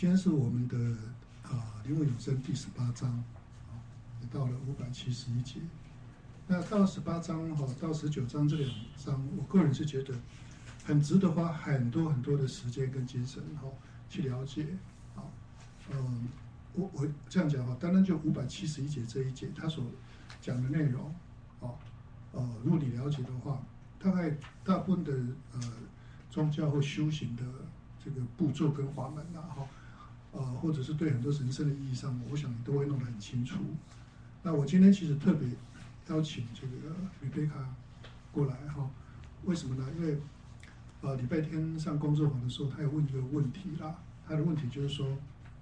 今天是我们的灵魂永生第18章，也到了571节。那到18章到19章这2章，我个人是觉得很值得花很多很多的时间跟精神去了解。我这样讲单单就571节这一节，他所讲的内容，如果你了解的话，大概大部分的宗教或修行的这个步骤跟法门或者是对很多人生的意义上，我想你都会弄得很清楚。那我今天其实特别邀请这个Rebecca过来为什么呢？因为礼拜天上工作坊的时候，他有问一个问题啦。他的问题就是说，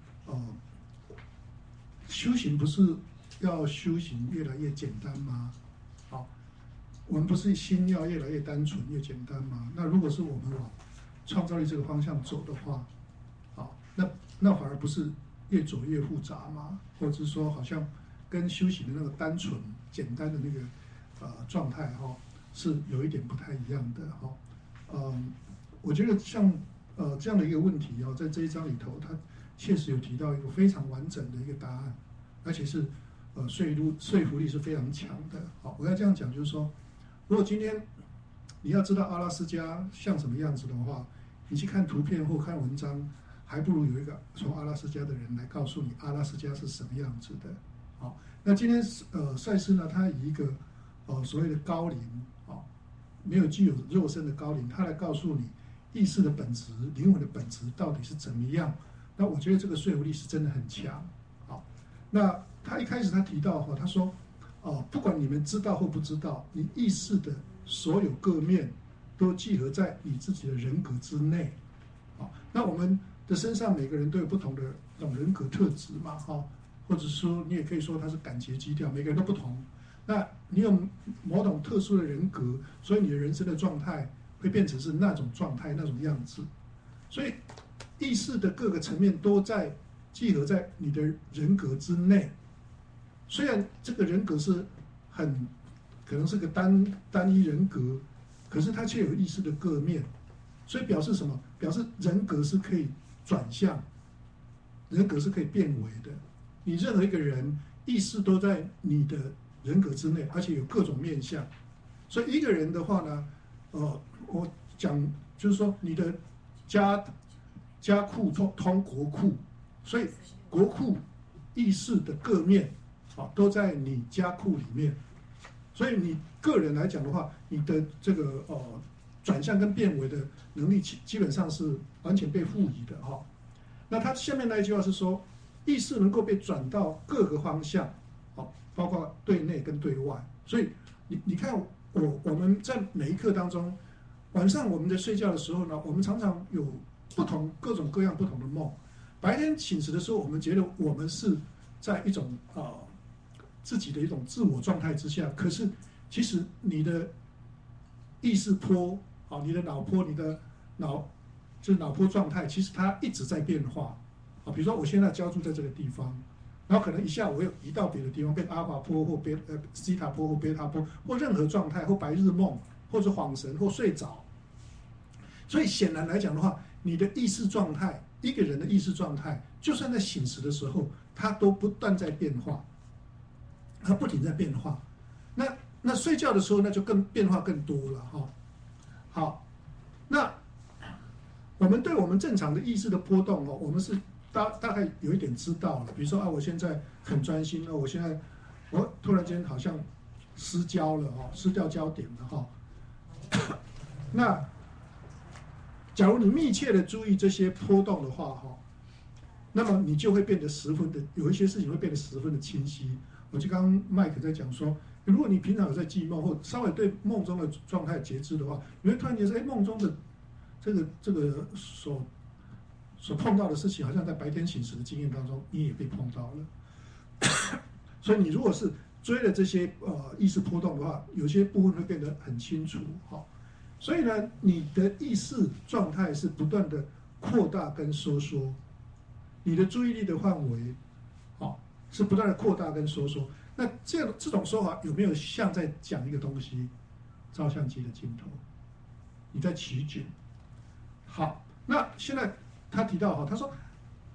修行不是要修行越来越简单吗？我们不是心要越来越单纯、越简单吗？那如果是我们往创造力这个方向走的话，那反而不是越走越复杂吗？或者是说，好像跟修行的那个单纯、简单的那个状态是有一点不太一样的我觉得像这样的一个问题在这一章里头，它确实有提到一个非常完整的一个答案，而且是说服力是非常强的。我要这样讲，就是说，如果今天你要知道阿拉斯加像什么样子的话，你去看图片或看文章，还不如有一个从阿拉斯加的人来告诉你阿拉斯加是什么样子的。那今天赛斯呢，他以一个所谓的高龄没有具有肉身的高龄，他来告诉你意识的本质、灵魂的本质到底是怎么样。那我觉得这个说服力是真的很强。那他一开始他提到他说不管你们知道或不知道，你意识的所有各面都集合在你自己的人格之内。那我们的身上每个人都有不同的这种人格特质嘛，或者说你也可以说它是感觉基调，每个人都不同。那你有某种特殊的人格，所以你的人生的状态会变成是那种状态、那种样子。所以意识的各个层面都在集合在你的人格之内。虽然这个人格是可能是个单一人格，可是它却有意识的各面。所以表示什么？表示人格是可以转向，人格是可以变为的。你任何一个人意识都在你的人格之内，而且有各种面向。所以一个人的话呢，我讲就是说，你的家库通国库，所以国库意识的各面都在你家库里面。所以你个人来讲的话，你的这个转向跟变为的能力基本上是完全被赋予的那他下面那一句话是说，意识能够被转到各个方向，包括对内跟对外。所以你看我们在每一刻当中，晚上我们在睡觉的时候呢，我们常常有各种各样不同的梦。白天醒时的时候，我们觉得我们是在一种自己的一种自我状态之下，可是其实你的意识波你的脑波，你的脑波状态，其实它一直在变化比如说我现在交住在这个地方，然后可能一下我又移到别的地方，变阿尔法波或西塔波或贝塔波，或任何状态，或白日梦，或者恍神，或睡着。所以显然来讲的话，你的意识状态，一个人的意识状态，就算在醒时的时候，它都不断在变化，它不停在变化。那睡觉的时候，那就变化更多了好，那我们对我们正常的意识的波动我们是大概有一点知道了。比如说我现在很专心我突然间好像失焦了失掉焦点了那假如你密切的注意这些波动的话那么你就会变得有一些事情会变得十分的清晰。我就刚刚麦克在讲说，如果你平常有在记梦，或稍微对梦中的状态节制的话，你会突然间说，梦中的这个所碰到的事情，好像在白天醒时的经验当中，你也被碰到了。所以你如果是追了这些意识波动的话，有些部分会变得很清楚所以呢，你的意识状态是不断的扩大跟收缩，你的注意力的范围是不断的扩大跟收缩。那这种说法有没有像在讲一个东西？照相机的镜头，你在取景。好，那现在他提到他说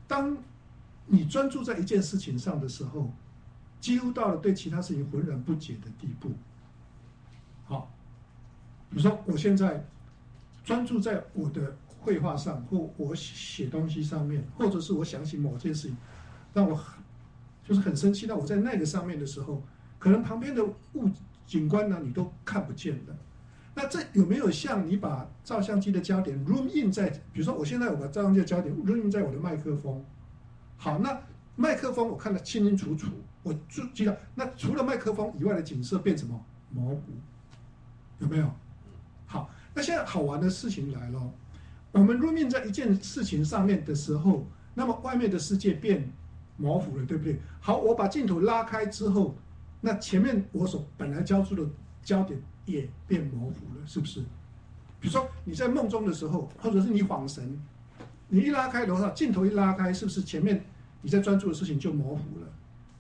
当你专注在一件事情上的时候，几乎到了对其他事情浑然不解的地步。好，比如说我现在专注在我的绘画上，或我写东西上面，或者是我想起某件事情，让我就是很生气。那我在那个上面的时候，可能旁边的景观呢，你都看不见的。那这有没有像你把照相机的焦点 zoom in 在，比如说我现在我把照相机的焦点 zoom in 在我的麦克风，好，那麦克风我看得清清楚楚，我就记得，那除了麦克风以外的景色变什么模糊，有没有？好，那现在好玩的事情来了，我们 zoom in 在一件事情上面的时候，那么外面的世界变模糊了，对不对？好，我把镜头拉开之后，那前面我所本来焦注的焦点也变模糊了，是不是？比如说你在梦中的时候，或者是你恍神，你一拉开的话，镜头一拉开，是不是前面你在专注的事情就模糊了？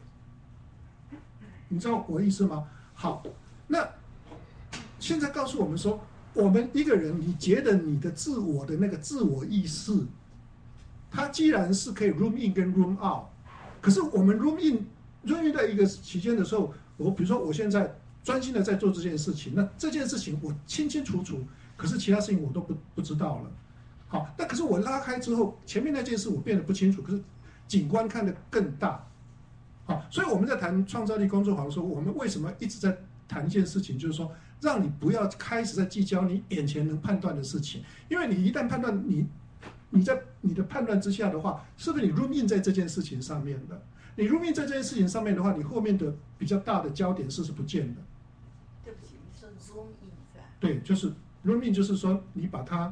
你知道我的意思吗？好，那现在告诉我们说，我们一个人，你觉得你的自我的那个自我意识，它既然是可以 room in 跟 room out， 可是我们 room in 在一个期间的时候，比如说我现在专心的在做这件事情，那这件事情我清清楚楚，可是其他事情我都不知道了。好，那可是我拉开之后，前面那件事我变得不清楚，可是景观看得更大。好，所以我们在谈创造力工作坊的时候，我们为什么一直在谈一件事情，就是说让你不要开始在计较你眼前能判断的事情，因为你一旦判断你在你的判断之下的话，是不是你 room in 在这件事情上面的？你 room in 在这件事情上面的话，你后面的比较大的焦点是不见的。 对不起，你说 zoom in 是吧？ 对，就是 room in， 就是说你把它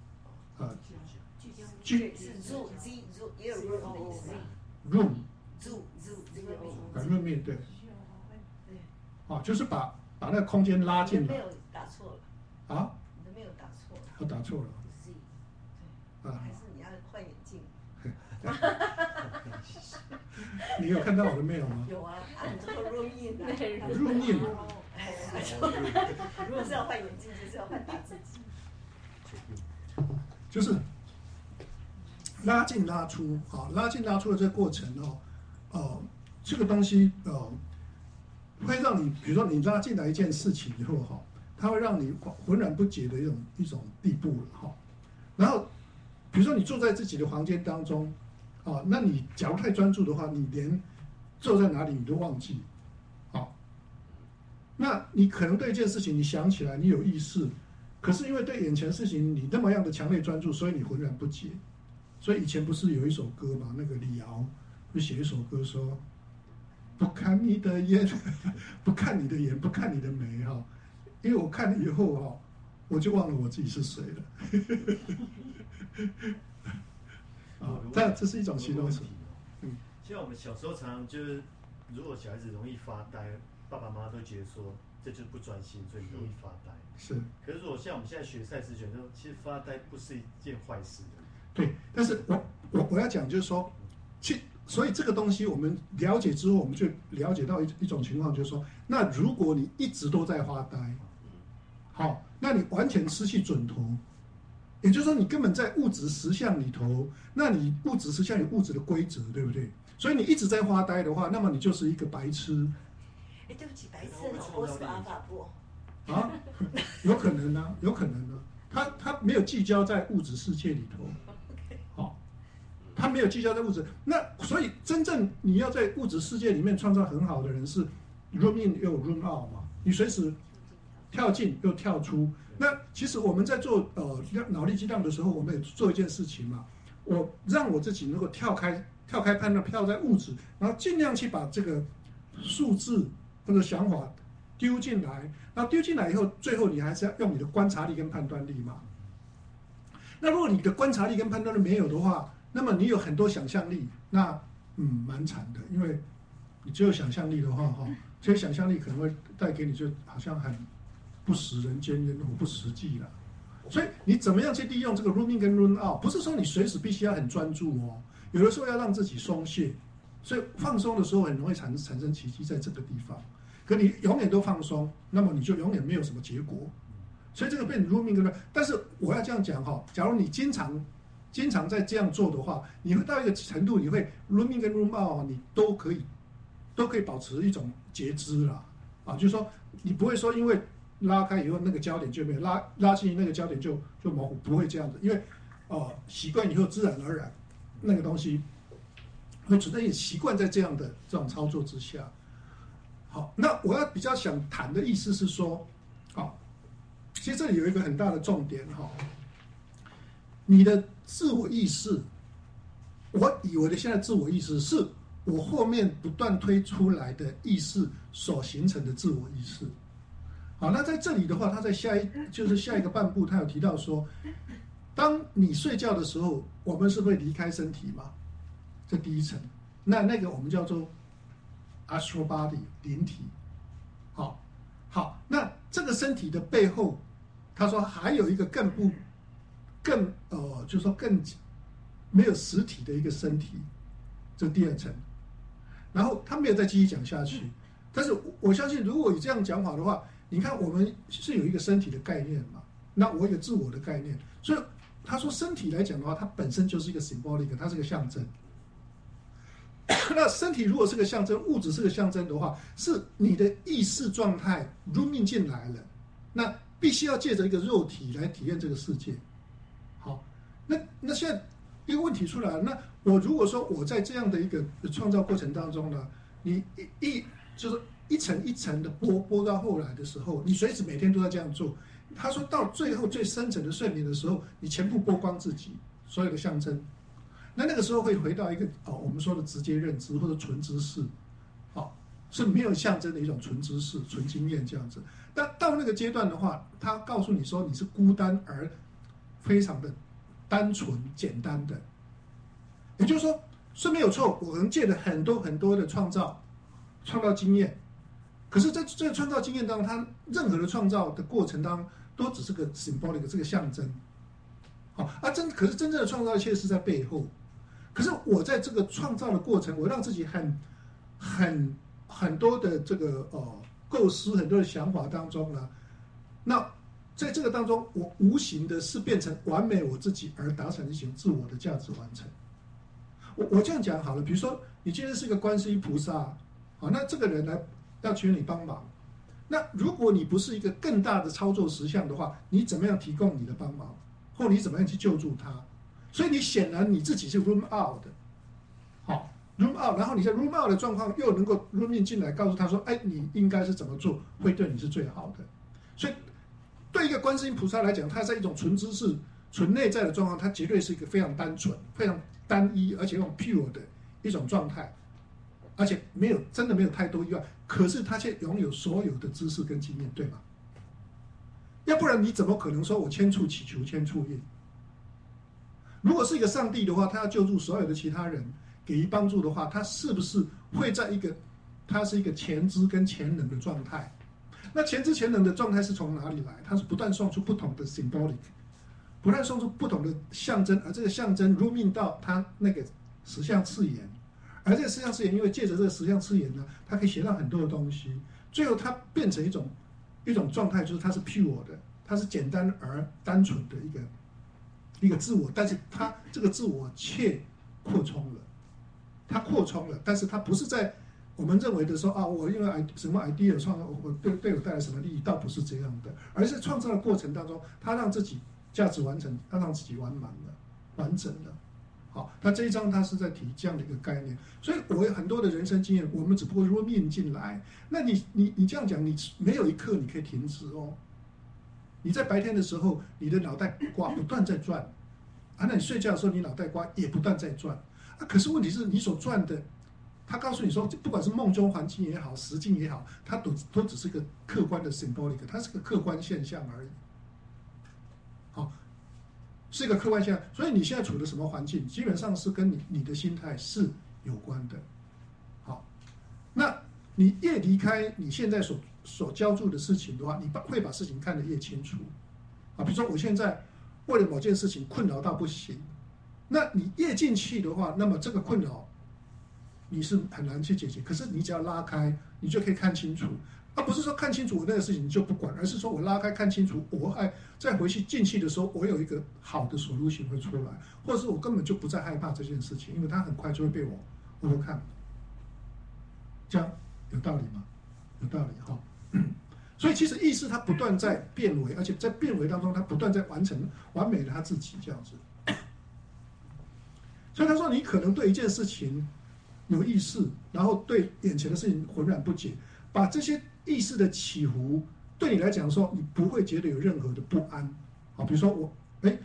是 zoom z zoom 也有 room 的意思。 room zoom in 对，就是把那个空间拉进来。 没有打错了啊？ 你都没有打错了。 我打错了。 z 对，还是你要换眼镜。 你有看到我的 mail 吗？ 有啊，你这个 room in 啊 room in 如果是要换眼镜，就是要换打字机。 就是拉进拉出，好，拉进拉出的这个过程这个东西会让你，比如说你拉进来一件事情以后它会让你浑然不解的一种地步了然后比如说你坐在自己的房间当中那你假如太专注的话，你连坐在哪里你都忘记那你可能对一件事情你想起来，你有意识，可是因为对眼前事情你那么样的强烈专注，所以你浑然不解。所以以前不是有一首歌嘛，那个李敖就写一首歌说，不看你的眼，不看你的眼，不看你的眉因为我看了以后我就忘了我自己是谁了。这是一种形容词。 像我们小时候常常就是，如果小孩子容易发呆，爸爸妈妈都觉得说这就是不专心，所以容易发呆。 是。可是如果像我们现在学赛事选手，其实发呆不是一件坏事的。 对，但是我要讲就是说，所以这个东西我们了解之后，我们就了解到一种情况，就是说，那如果你一直都在发呆，那你完全失去准头，也就是说你根本在物质实相里头，那你物质实相有物质的规则，对不对？所以你一直在发呆的话，那么你就是一个白痴。 对不起，白痴的老婆是阿法波。 有可能啊，有可能啊，他没有聚焦在物质世界里头。他没有聚焦在物质，那所以真正你要在物质世界里面创造很好的人是 room in 又 room out 嘛，你随时跳进又跳出。那其实我们在做脑力激荡的时候，我们也做一件事情嘛，我让我自己能够跳开判断，跳在物质，然后尽量去把这个数字或者想法丢进来，然后丢进来以后，最后你还是要用你的观察力跟判断力嘛。那如果你的观察力跟判断力没有的话，那么你有很多想象力，那蛮惨的，因为你只有想象力的话这些想象力可能会带给你就好像很不食人间烟火，不实际了。所以你怎么样去利用这个 room in 跟 room out， 不是说你随时必须要很专注有的时候要让自己松懈，所以放松的时候很容易产生奇迹在这个地方。可你永远都放松，那么你就永远没有什么结果。所以这个被 room in 跟 room out， 但是我要这样讲假如你经常经常在这样做的话，你会到一个程度，你会 room in 跟 room out 你都可以保持一种觉知啦，就是说你不会说因为拉开以后那个焦点就没有拉进去那个焦点就模糊，不会这样子，因为习惯以后自然而然那个东西会存在，也习惯在这样的这种操作之下。好，那我要比较想谈的意思是说，其实这里有一个很大的重点你的自我意识，我以为的现在自我意识是我后面不断推出来的意识所形成的自我意识。好，那在这里的话，他在下一个半部，他有提到说，当你睡觉的时候，我们是会离开身体嘛？这第一层，那个我们叫做 astral body 灵体。好，那这个身体的背后，他说还有一个就是说更没有实体的一个身体，这第二层。然后他没有再继续讲下去，但是我相信，如果你这样讲法的话，你看我们是有一个身体的概念嘛，那我有自我的概念，所以他说身体来讲的话，它本身就是一个 symbolic， 它是个象征。那身体如果是个象征，物质是个象征的话，是你的意识状态 rooming 进来了，那必须要借着一个肉体来体验这个世界。好，那现在一个问题出来了，那我如果说我在这样的一个创造过程当中呢，你就是一层一层的剥到后来的时候，你随时每天都在这样做。他说到最后最深层的睡眠的时候，你全部剥光自己所有的象征，那个时候会回到一个我们说的直接认知或者纯知识，是没有象征的一种纯知识、纯经验这样子。但到那个阶段的话，他告诉你说你是孤单而非常的单纯简单的，也就是说是没有错，我可能借了很多很多的创造经验，可是在这个创造经验当中，它任何的创造的过程当中都只是个 symbolic 这个象征，可是真正的创造却是在背后。可是我在这个创造的过程，我让自己很多的这个构思，很多的想法当中呢，那在这个当中，我无形的是变成完美我自己而达成一种自我的价值完成。我这样讲好了，比如说你今天是个观世音菩萨，那这个人来要求你帮忙，那如果你不是一个更大的操作实相的话，你怎么样提供你的帮忙，或你怎么样去救助他？所以你显然你自己是 room out 的，room out， 然后你在 room out 的状况又能够 room in 进来，告诉他说，你应该是怎么做会对你是最好的。所以对一个观世音菩萨来讲，他在一种纯知识、纯内在的状况，他绝对是一个非常单纯、非常单一，而且用 pure 的一种状态，而且真的没有太多意外，可是他却拥有所有的知识跟经验，对吗？要不然你怎么可能说我千处祈求千处应？如果是一个上帝的话，他要救助所有的其他人，给予帮助的话，他是不是会在他是一个前知跟前能的状态？那前知前能的状态是从哪里来？它是不断送出不同的 symbolic， 不断送出不同的象征，而这个象征 rooming 到他那个实相次元，而这个实相次元，因为借着这个实相次元呢，它可以学到很多的东西，最后它变成一种状态，就是它是 pure 的，它是简单而单纯的一个自我，但是它这个自我却扩充了，但是它不是在我们认为的说我因为什么 idea 创造，我对我带来什么利益，倒不是这样的，而是创造的过程当中，它让自己价值完成，它让自己完整了。好，那这一章它是在提这样的一个概念，所以我有很多的人生经验，我们只不过room in进来，那你这样讲，你没有一刻你可以停止哦。你在白天的时候，你的脑袋瓜不断在转，那你睡觉的时候，你脑袋瓜也不断在转，可是问题是你所转的，他告诉你说，不管是梦中环境也好，实境也好，它都只是个客观的 symbolic， 它是个客观现象而已。好，是一个客观现象，所以你现在处的什么环境，基本上是跟你的心态是有关的。好，那你越离开你现在所交注的事情的话，你会把事情看得越清楚。比如说我现在为了某件事情困扰到不行，那你越进去的话，那么这个困扰你是很难去解决。可是你只要拉开，你就可以看清楚。 不是说看清楚我那个事情就不管，而是说我拉开看清楚，我再回去进去的时候，我有一个好的solution会出来，或者是我根本就不再害怕这件事情，因为它很快就会被我overcome。这样有道理吗？有道理哈。所以其实意识它不断在变为，而且在变为当中，它不断在完美的他自己这样子。所以他说，你可能对一件事情有意识，然后对眼前的事情浑然不解，把这些意识的起伏，对你来讲说，你不会觉得有任何的不安。好，比如说我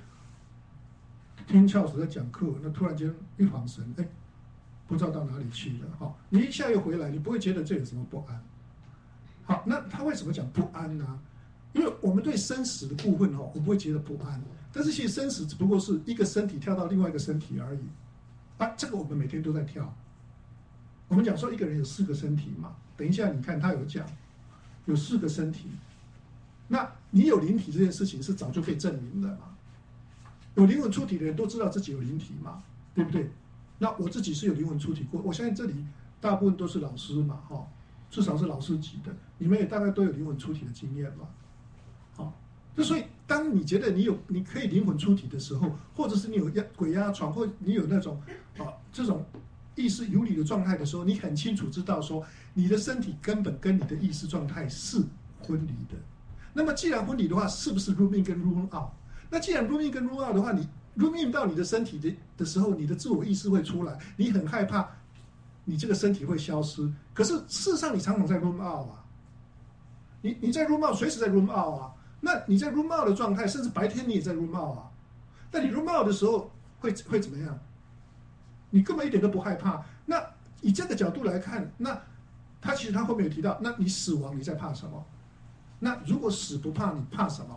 听教授在讲课，那突然间一晃神，不知道到哪里去了。好，你一下又回来，你不会觉得这有什么不安。好，那他为什么讲不安呢？因为我们对生死的部分我不会觉得不安，但是其实生死只不过是一个身体跳到另外一个身体而已。这个我们每天都在跳。我们讲说一个人有4个身体嘛，等一下你看他有讲有4个身体，那你有灵体这件事情是早就被证明的嘛。有灵魂出体的人都知道自己有灵体嘛，对不对？那我自己是有灵魂出体过，我相信这里大部分都是老师嘛，至少是老师级的，你们也大概都有灵魂出体的经验嘛。好，所以当你觉得你可以灵魂出体的时候，或者是你有鬼压床，或你有那种这种意识游离的状态的时候，你很清楚知道说你的身体根本跟你的意识状态是分离的。那么既然分离的话，是不是 room in 跟 room out？ 那既然 room in 跟 room out 的话，你 room in 到你的身体的时候，你的自我意识会出来，你很害怕你这个身体会消失，可是事实上你常常在 room out 啊，你在 room out， 随时在 room out 啊。那你在 room out 的状态，甚至白天你也在 room out 啊。那你 room out 的时候会怎么样？你根本一点都不害怕。那以这个角度来看，那其实他后面有提到，那你死亡你在怕什么？那如果死不怕，你怕什么？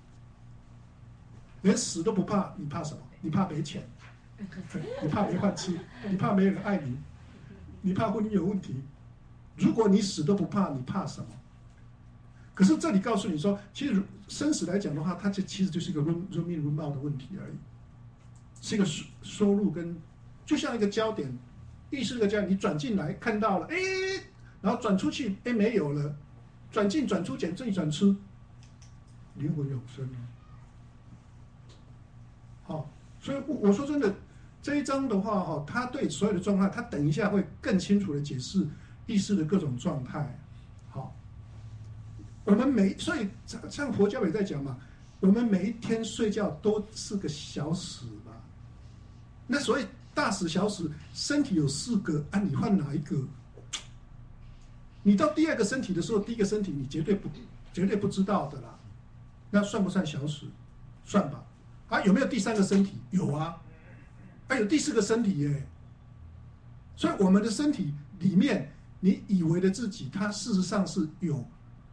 连死都不怕，你怕什么？你怕没钱，你怕没饭吃，你怕没人爱你，你怕婚姻有问题。如果你死都不怕，你怕什么？可是这里告诉你说，其实生死来讲的话，它其实就是一个 room in room out 的问题而已，是一个收入跟就像一个焦点，意识的焦点，你转进来看到了，然后转出去，没有了，转进转出转进转出，灵魂永生了。好，所以我说真的，这一章的话他对所有的状态，他等一下会更清楚的解释意识的各种状态。好，我们所以像佛教也在讲嘛，我们每一天睡觉都是个小死嘛。那所谓大死小死，身体有4个你换哪一个？你到第2个身体的时候，第1个身体你绝对不知道的啦。那算不算小死？算吧。有没有第3个身体？有啊。有第4个身体耶。所以我们的身体里面，你以为的自己，它事实上是有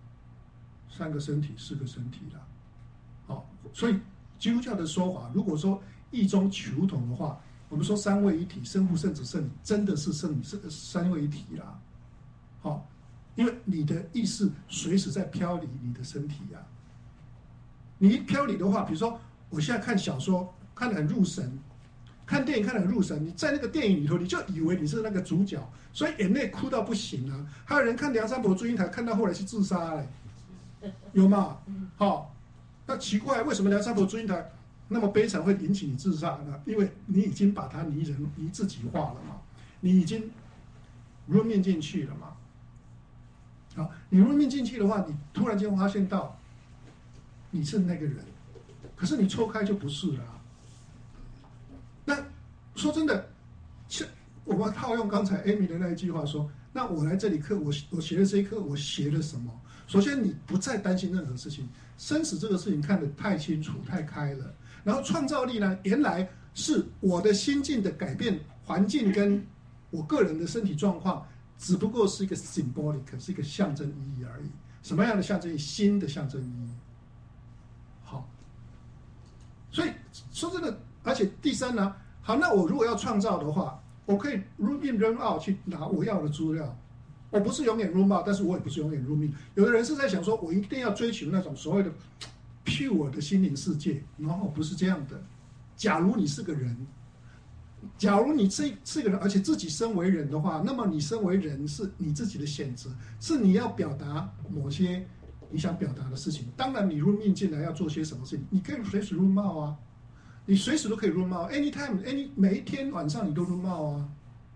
3个身体、4个身体啦。好，所以基督教的说法，如果说异中求同的话，我们说3位一体，圣父、圣子、圣灵，真的是3位一体啦。好，因为你的意识随时在飘离你的身体呀。你一飘离的话，比如说我现在看小说看得很入神，看电影看得很入神，你在那个电影里头，你就以为你是那个主角，所以眼泪哭到不行啊。还有人看《梁山伯祝英台》，看到后来去自杀嘞，有吗？那奇怪，为什么《梁山伯祝英台》那么悲惨会引起你自杀呢？因为你已经把它拟自己化了嘛，你已经入面进去了嘛。好，你入面进去的话，你突然间发现到你是那个人，可是你抽开就不是了。那说真的，我们套用刚才 Amy 的那一句话说，那我来这里课，我学的这一课，我学了什么？首先，你不再担心任何事情，生死这个事情看得太清楚、太开了。然后创造力呢，原来是我的心境的改变，环境跟我个人的身体状况，只不过是一个 symbolic， 是一个象征意义而已。什么样的象征意义？新的象征意义。好，所以说真的，而且第3呢，好，那我如果要创造的话，我可以 room in room out 去拿我要的资料。我不是永远 room out， 但是我也不是永远 room in。有的人是在想说，我一定要追求那种所谓的 pure 的心灵世界，然后不是这样的。假如你是个人， 假如你是个人，而且自己身为人的话，那么你身为人是你自己的选择，是你要表达某些你想表达的事情。当然，你入命进来要做些什么事情，你可以随时入帽啊，你随时都可以入帽 ，anytime每一天晚上你都入帽啊。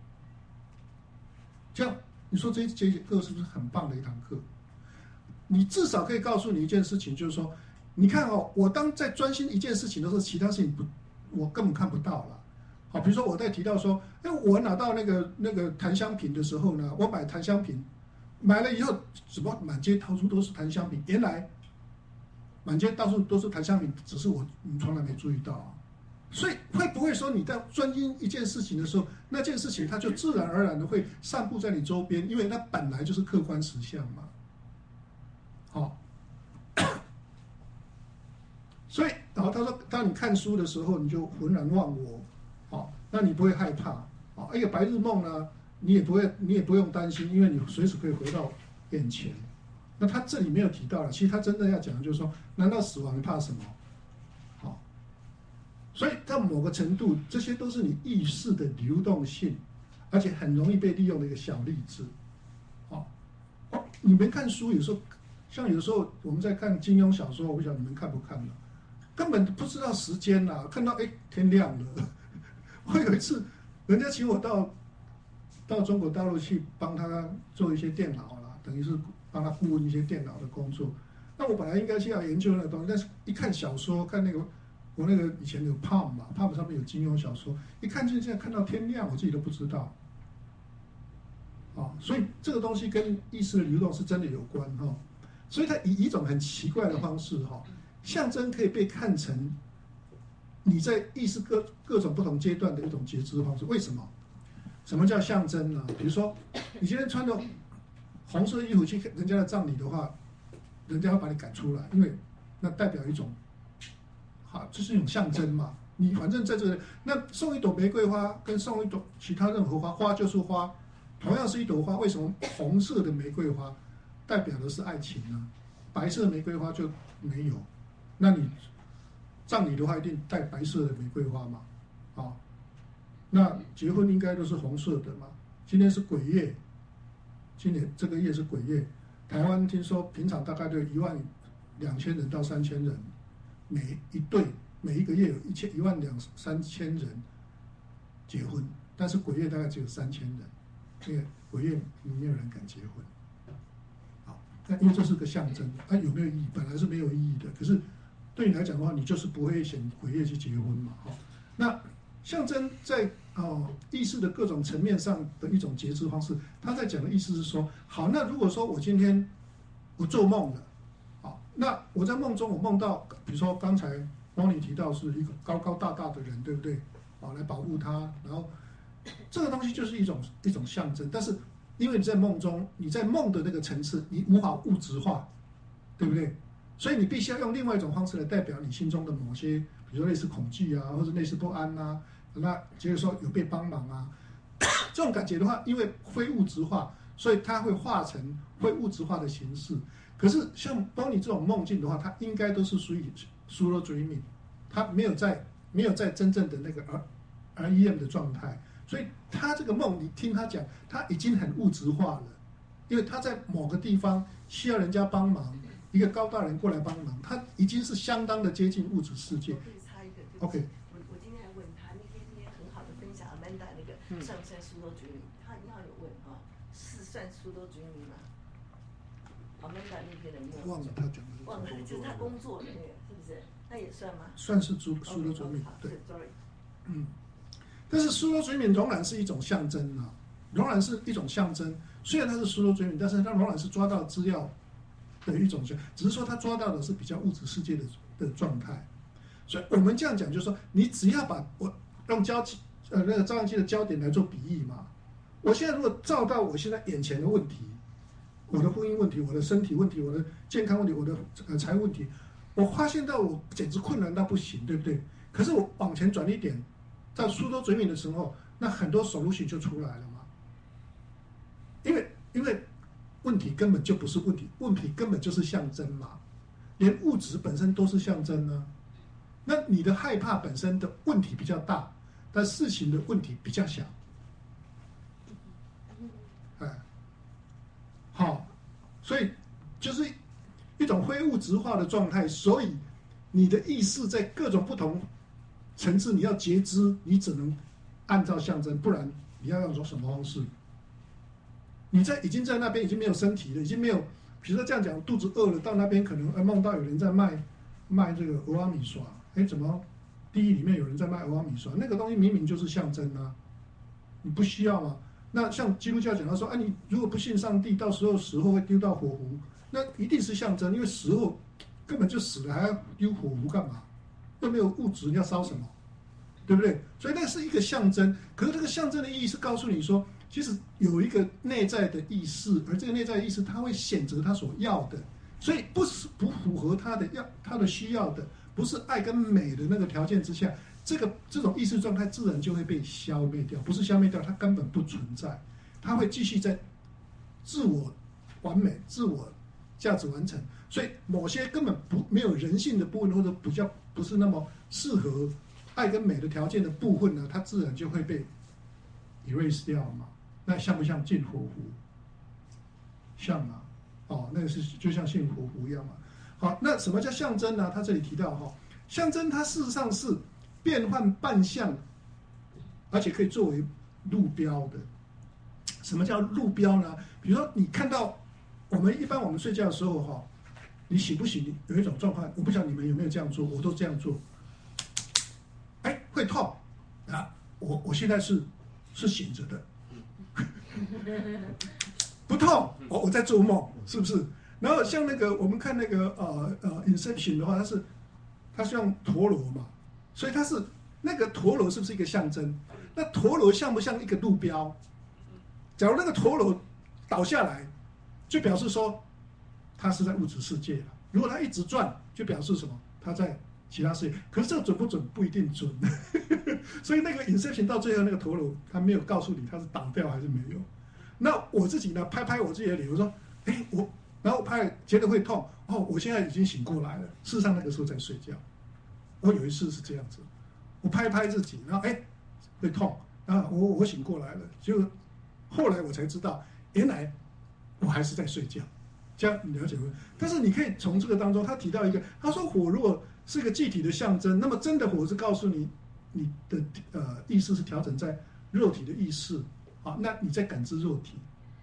这样，你说这节课是不是很棒的一堂课？你至少可以告诉你一件事情，就是说，你看哦，我当在专心一件事情的时候，其他事情我根本看不到了。好，比如说我在提到说，我拿到那个檀香瓶的时候呢，我买檀香瓶，买了以后，怎么满街到处都是檀香瓶？原来满街到处都是檀香瓶，只是你从来没注意到啊。所以会不会说你在专心一件事情的时候，那件事情它就自然而然的会散布在你周边，因为它本来就是客观实相嘛。好，所以然后他说，当你看书的时候，你就浑然忘我。好，那你不会害怕，好，一个白日梦呢，你也不用担心，因为你随时可以回到眼前。那他这里没有提到了，其实他真正要讲的就是说，难道死亡你怕什么？好，所以到某个程度，这些都是你意识的流动性，而且很容易被利用的一个小例子。好，你们看书有时候，像有时候我们在看金庸小说，我不晓得你们看不看了，根本不知道时间啦，看到天亮了。我有一次，人家请我到中国大陆去帮他做一些电脑啦，等于是帮他顾问一些电脑的工作。那我本来应该是要研究那个东西，但是一看小说，看我那个以前有 Palm 嘛 ，Palm 上面有金庸小说，一看就现在看到天亮，我自己都不知道。所以这个东西跟意识的流动是真的有关哈。所以它以一种很奇怪的方式哈，象征可以被看成你在意识各种不同阶段的一种觉知方式。为什么？什么叫象征呢？比如说，你今天穿着红色衣服去人家的葬礼的话，人家会把你赶出来，因为那代表一种，这是一种象征嘛。你反正在这个，那送一朵玫瑰花跟送一朵其他任何花，花就是花，同样是一朵花，为什么红色的玫瑰花代表的是爱情呢？白色的玫瑰花就没有？那你葬礼的话，一定带白色的玫瑰花嘛，那结婚应该都是红色的嘛。今天是鬼月，今年这个月是鬼月，台湾听说平常大概都有12000人到3000人，每一对每一个月有12000-3000人结婚，但是鬼月大概只有3000人，因为鬼月没有人敢结婚。好，那因为这是个象征，有没有意义？本来是没有意义的，可是对你来讲的话，你就是不会选鬼月去结婚嘛。那象征在意识的各种层面上的一种觉知方式，他在讲的意思是说，好，那如果说我今天我做梦了，那我在梦中我梦到，比如说刚才汪女提到是一个高高大大的人，对不对？来保护他，然后这个东西就是一种象征，但是因为你在梦中，你在梦的那个层次，你无法物质化，对不对？所以你必须要用另外一种方式来代表你心中的某些，比如说类似恐惧啊，或者类似不安啊，那就是说有被帮忙啊，这种感觉的话，因为非物质化，所以它会化成非物质化的形式。可是像帮你这种梦境的话，它应该都是属于Suro Dreaming，它没有在真正的那个REM 的状态，所以他这个梦，你听他讲，他已经很物质化了，因为他在某个地方需要人家帮忙。一个高大人过来帮忙，他已经是相当的接近物质世界。 我可以插一个 ，OK。 我今天还问他，那天很好的分享 Amanda 那个算不算Suro Dreaming？他一样有问是算Suro Dreaming吗 ？Amanda 那天的梦忘了他讲的， 忘了，就是他工作的那个，是不是？那也算吗？ 算是Suro Dreaming，对。 Sorry。 但是Suro Dreaming仍然是一种象征啊，仍然是一种象征。虽然它是Suro Dreaming，但是它仍然是抓到资料的一种，只是说他抓到的是比较物质世界的状态，所以我们这样讲就是说，你只要把我用那个照相机的焦点来做比喻嘛，我现在如果照到我现在眼前的问题，我的婚姻问题，我的身体问题，我的健康问题，我的财务问题，我发现到我简直困难到不行，对不对？可是我往前转一点，在Suro Dreaming的时候，那很多solution就出来了嘛，因为问题根本就不是问题，问题根本就是象征嘛，连物质本身都是象征呢。那你的害怕本身的问题比较大， 但事情的问题比较小。好，所以就是一种非物质化的状态，所以你的意识在各种不同层次，你要觉知，你只能按照象征，不然你要用什么方式？你已经在那边已经没有身体了，已经没有，比如说这样讲，肚子饿了，到那边可能梦到有人在卖这个俄阿米耍，怎么地狱里面有人在卖俄阿米耍？那个东西明明就是象征啊，你不需要吗？那像基督教讲到说，你如果不信上帝，到时候死后会丢到火湖，那一定是象征，因为死后根本就死了，还要丢火湖干嘛？又没有物质，你要烧什么？对不对？所以那是一个象征，可是这个象征的意义是告诉你说，其实有一个内在的意识，而这个内在的意识，它会选择他所要的，所以不符合他的需要的，不是爱跟美的那个条件之下。这种意识状态自然就会被消灭掉，不是消灭掉，它根本不存在，它会继续在自我完美、自我价值完成，所以某些根本没有人性的部分，或者比较不是那么适合爱跟美的条件的部分呢，它自然就会被 erase 掉嘛。那像不像进火湖？像啊，那个是就像进火湖一样嘛。好，那什么叫象征呢？他这里提到象征它事实上是变换扮相，而且可以作为路标的。什么叫路标呢？比如说你看到我们睡觉的时候你醒不醒？有一种状况，我不晓得你们有没有这样做，我都这样做。会痛啊！我现在是醒着的，不痛，我在做梦，是不是？然后像那个我们看那个Inception 的话，它是用陀螺嘛。所以它是那个陀螺是不是一个象征？那陀螺像不像一个路标？假如那个陀螺倒下来，就表示说它是在物质世界了。如果它一直转，就表示什么？它在其他世界。可是这个准不准？不一定准。所以那个 Inception 到最后那个陀螺，它没有告诉你它是倒掉还是没有。那我自己呢，拍我自己的脸，我说，然后拍觉得会痛，我现在已经醒过来了。事实上那个时候在睡觉。我有一次是这样子，我拍自己，然后会痛，然后我醒过来了，就后来我才知道，原来我还是在睡觉，这样你了解吗？但是你可以从这个当中，他提到一个，他说火如果是个具体的象征，那么真的火是告诉你的意识是调整在肉体的意识，那你在感知肉体，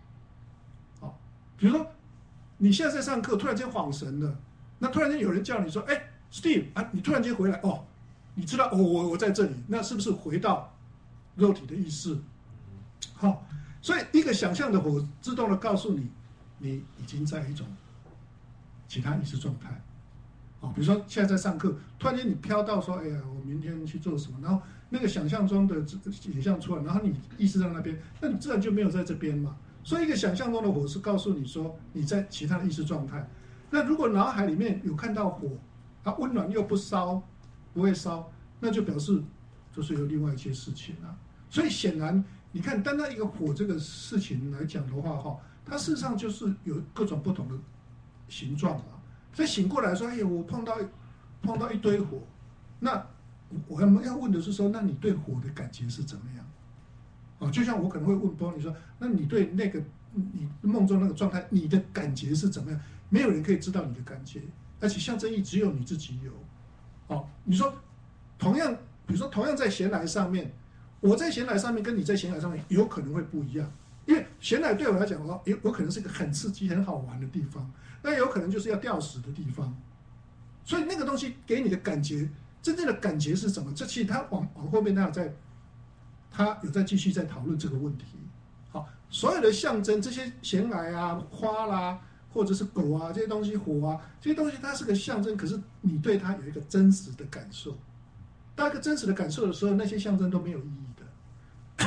比如说你现在在上课，突然间恍神了，那突然间有人叫你说，Steve 你突然间回来你知道我在这里，那是不是回到肉体的意识？所以一个想象的火自动的告诉你，你已经在一种其他意识状态。比如说现在在上课，突然间你飘到说，我明天去做什么，然后那个想象中的影像出来，然后你意识在那边，那你自然就没有在这边嘛。所以一个想象中的火是告诉你说你在其他的意识状态。那如果脑海里面有看到火，它温暖又不会烧，那就表示就是有另外一些事情了。所以显然，你看单单一个火这个事情来讲的话，它事实上就是有各种不同的形状啊。所以醒过来说，我碰到一堆火，那我们要问的是说，那你对火的感觉是怎么样？就像我可能会问波你说，那你对那个你梦中那个状态，你的感觉是怎么样？没有人可以知道你的感觉，而且象征意只有你自己有。你说同样，比如说同样在闲来上面，我在闲来上面跟你在闲来上面有可能会不一样，因为闲来对我来讲有可能是一个很刺激、很好玩的地方，那有可能就是要吊死的地方。所以那个东西给你的感觉，真正的感觉是什么？这其实他往后面他有在继续在讨论这个问题。所有的象征，这些闲来啊、花啦，或者是狗啊这些东西、火啊这些东西，它是个象征，可是你对它有一个真实的感受。当一个真实的感受的时候，那些象征都没有意义的。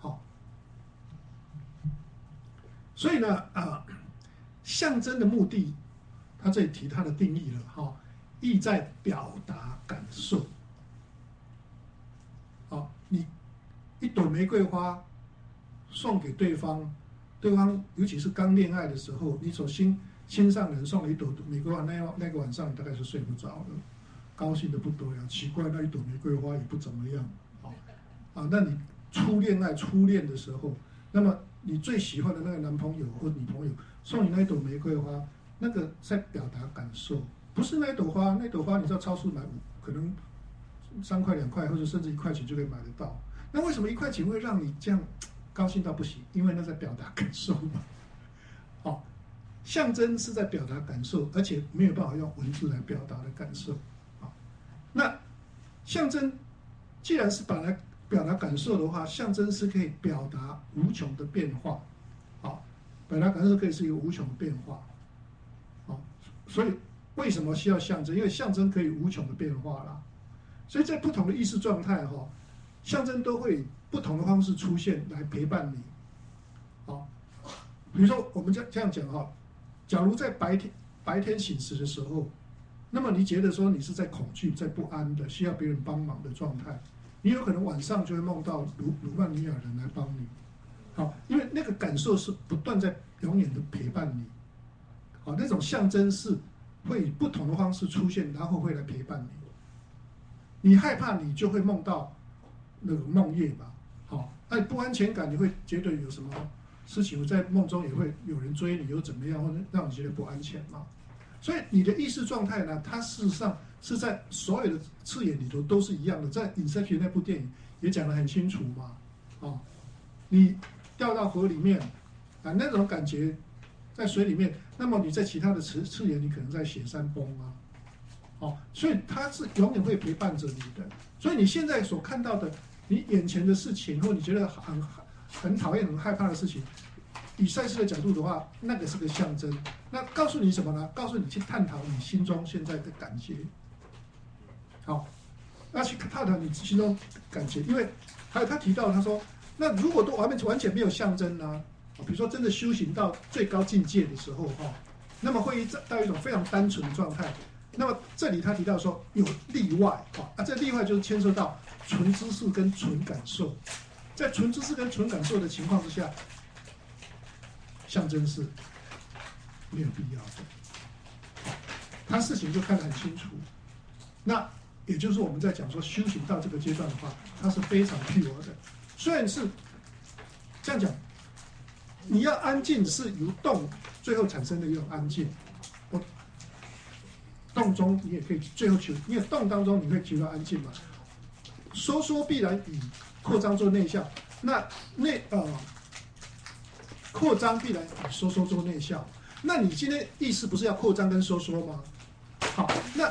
所以呢，象征的目的，他这里提他的定义了，意在表达感受。你一朵玫瑰花送给对方尤其是刚恋爱的时候，你所心上人送了一朵玫瑰花，那个晚上你大概是睡不着了，高兴的不得了。奇怪，那一朵玫瑰花也不怎么样， 啊，那你初恋的时候，那么你最喜欢的那个男朋友或女朋友送你那一朵玫瑰花，那个在表达感受，不是那一朵花，那朵花你知道超市买可能3块2块或者甚至1块钱就可以买得到，那为什么1块钱会让你这样高兴到不行？因为那在表达感受嘛。好，象征是在表达感受，而且没有办法用文字来表达的感受。好，那象征既然是来表达感受的话，象征是可以表达无穷的变化。好，表达感受可以是一个无穷的变化。好，所以为什么需要象征？因为象征可以无穷的变化啦。所以在不同的意识状态哈，象征都会以不同的方式出现来陪伴你。好，比如说我们这样讲哈，假如在白天醒时的时候，那么你觉得说你是在恐惧、在不安的，需要别人帮忙的状态，你有可能晚上就会梦到鲁曼尼亚人来帮你。好，因为那个感受是不断在永远的陪伴你。好，那种象征是会以不同的方式出现，然后会来陪伴你。你害怕，你就会梦到那个梦夜吧。好，那不安全感，你会觉得有什么事情在梦中也会有人追你，又怎么样，或者让你觉得不安全嘛？所以你的意识状态呢，它事实上是在所有的次元里头都是一样的。在《Inception》那部电影也讲得很清楚嘛。哦，你掉到河里面啊，那种感觉在水里面，那么你在其他的次元，你可能在雪山崩啊。哦，所以它是永远会陪伴着你的。所以你现在所看到的，你眼前的事情，或你觉得很讨厌、很害怕的事情，以赛斯的角度的话，那个是个象征。那告诉你什么呢？告诉你去探讨你心中现在的感觉。好，那去探讨你心中感觉，因为还有他提到，他说，那如果都完全没有象征呢？比如说真的修行到最高境界的时候哈，那么会到一种非常单纯的状态。那么这里他提到说有例外啊，这例外就是牵涉到纯知识跟纯感受。在纯知识跟纯感受的情况之下，象征是没有必要的。他事情就看得很清楚。那也就是我们在讲说修行到这个阶段的话，它是非常 pure 的。虽然是这样讲，你要安静是由动最后产生的一种安静。动中你也可以最后求，因为动当中你会求到安静嘛。收缩必然以扩张做内效，那扩张必然以收缩做内效。那你今天意识不是要扩张跟收缩吗？好，那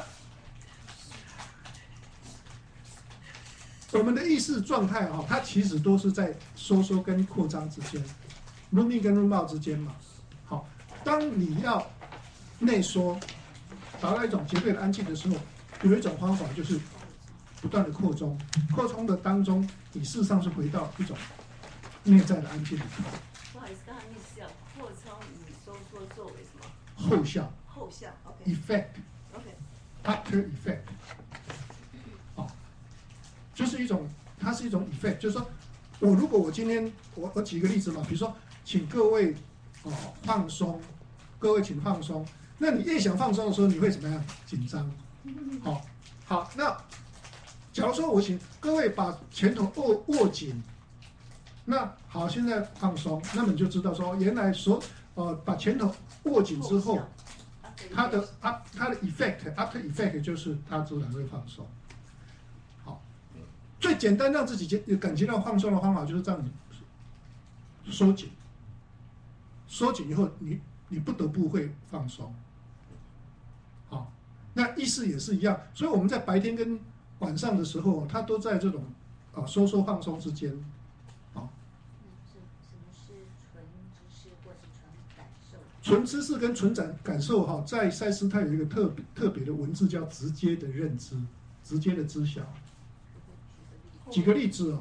我们的意识状态它其实都是在收缩跟扩张之间，入密跟入冒之间嘛。好，当你要内缩，达到一种绝对的安静的时候，有一种方法就是不断的扩充，扩充的当中，你事实上是回到一种内在的安静里头。 不好意思，刚才意思要扩充以收缩作为什么？ 后效。 后效 ，OK。 effect。OK。after effect。好，就是一种，它是一种 effect， 就是说，如果我今天我举个例子嘛，比如说，请各位放松，各位请放松。那你越想放松的时候，你会怎么样？紧张。好，那假如说我请各位把拳头握紧，那好，现在放松，那么你就知道说，原来把拳头握紧之后，它的 effect after effect 就是它自然会放松。好，最简单让自己感觉到放松的方法就是让你收紧，收紧以后你不得不会放松。好，那意识也是一样，所以我们在白天跟晚上的时候，它都在这种收缩放松之间。好， 什么是纯知识或是纯感受？ 纯知识跟纯感受在赛斯它有一个特别的文字叫直接的认知，直接的知晓。举个例子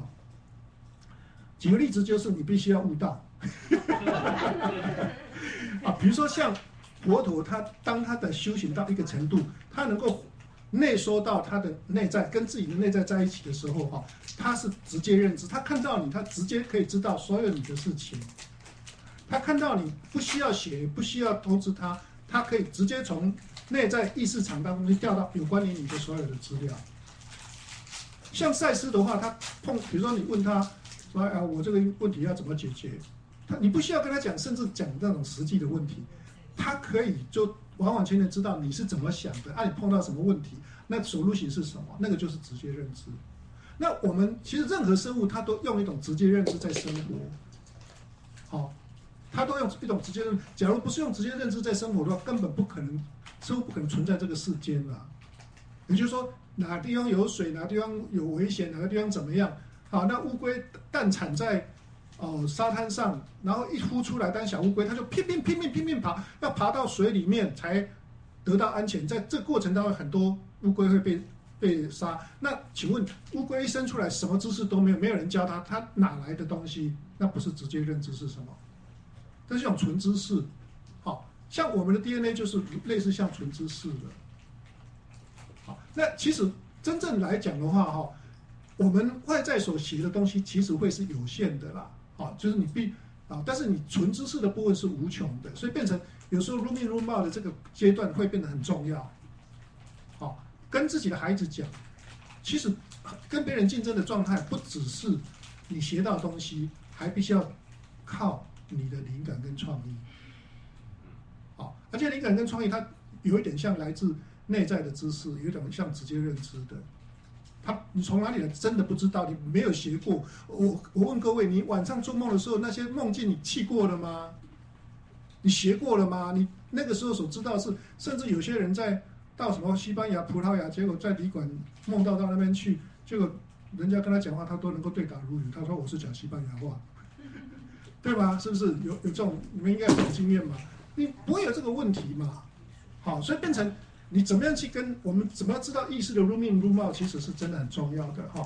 就是你必须要悟道。比如说像佛陀当他的修行到一个程度，他能够内缩到他的内在，跟自己的内在在一起的时候他是直接认知，他看到你，他直接可以知道所有你的事情。他看到你不需要写，不需要通知他可以直接从内在意识场当中去调到有关于你的所有的资料。像赛斯的话，他比如说你问他说啊，我这个问题要怎么解决？你不需要跟他讲，甚至讲那种实际的问题，他可以就完完全全知道你是怎么想的，你碰到什么问题，那solution是什么，那个就是直接认知。那我们其实任何生物它都用一种直接认知在生活，好，它都用一种直接认知。假如不是用直接认知在生活的话，根本不可能，生物不可能存在这个世间啦。也就是说，哪地方有水，哪地方有危险，哪个地方怎么样？好，那乌龟蛋产在沙滩上，然后一孵出来当小乌龟，它就拼命爬，要爬到水里面才得到安全。在这个过程当中，很多乌龟会被杀。那请问，乌龟一生出来什么知识都没有，没有人教它，它哪来的东西？那不是直接认知是什么？这是一种纯知识。好，像我们的 DNA 就是类似像纯知识的。好，那其实真正来讲的话，我们外在所学的东西其实会是有限的啦。就是你但是你纯知识的部分是无穷的，所以变成有时候 room in room out 的这个阶段会变得很重要。好，跟自己的孩子讲，其实跟别人竞争的状态不只是你学到的东西，还必须要靠你的灵感跟创意。好，而且灵感跟创意它有一点像来自内在的知识，有一点像直接认知的。你从哪里来？真的不知道，你没有学过。我问各位，你晚上做梦的时候，那些梦境你记过了吗？你学过了吗？你那个时候所知道的是，甚至有些人到什么西班牙、葡萄牙，结果在旅馆梦到那边去，结果人家跟他讲话，他都能够对答如流。他说我是讲西班牙话，对吧？是不是有这种？你们应该有这种经验嘛？你不会有这个问题嘛？好，所以变成。你怎么样去跟我们怎么样知道意识的 room in room out，其实是真的很重要的哈。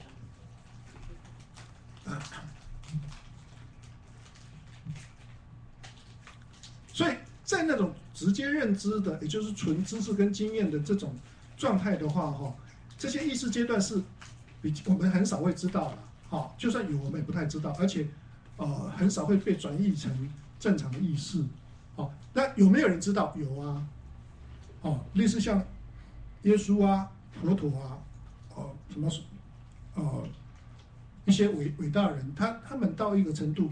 所以在那种直接认知的，也就是纯知识跟经验的这种状态的话，这些意识阶段是我们很少会知道的，就算有我们也不太知道，而且很少会被转译成正常的意识。那有没有人知道？有啊。类似像耶稣啊、佛陀啊，什么一些伟大人，他们到一个程度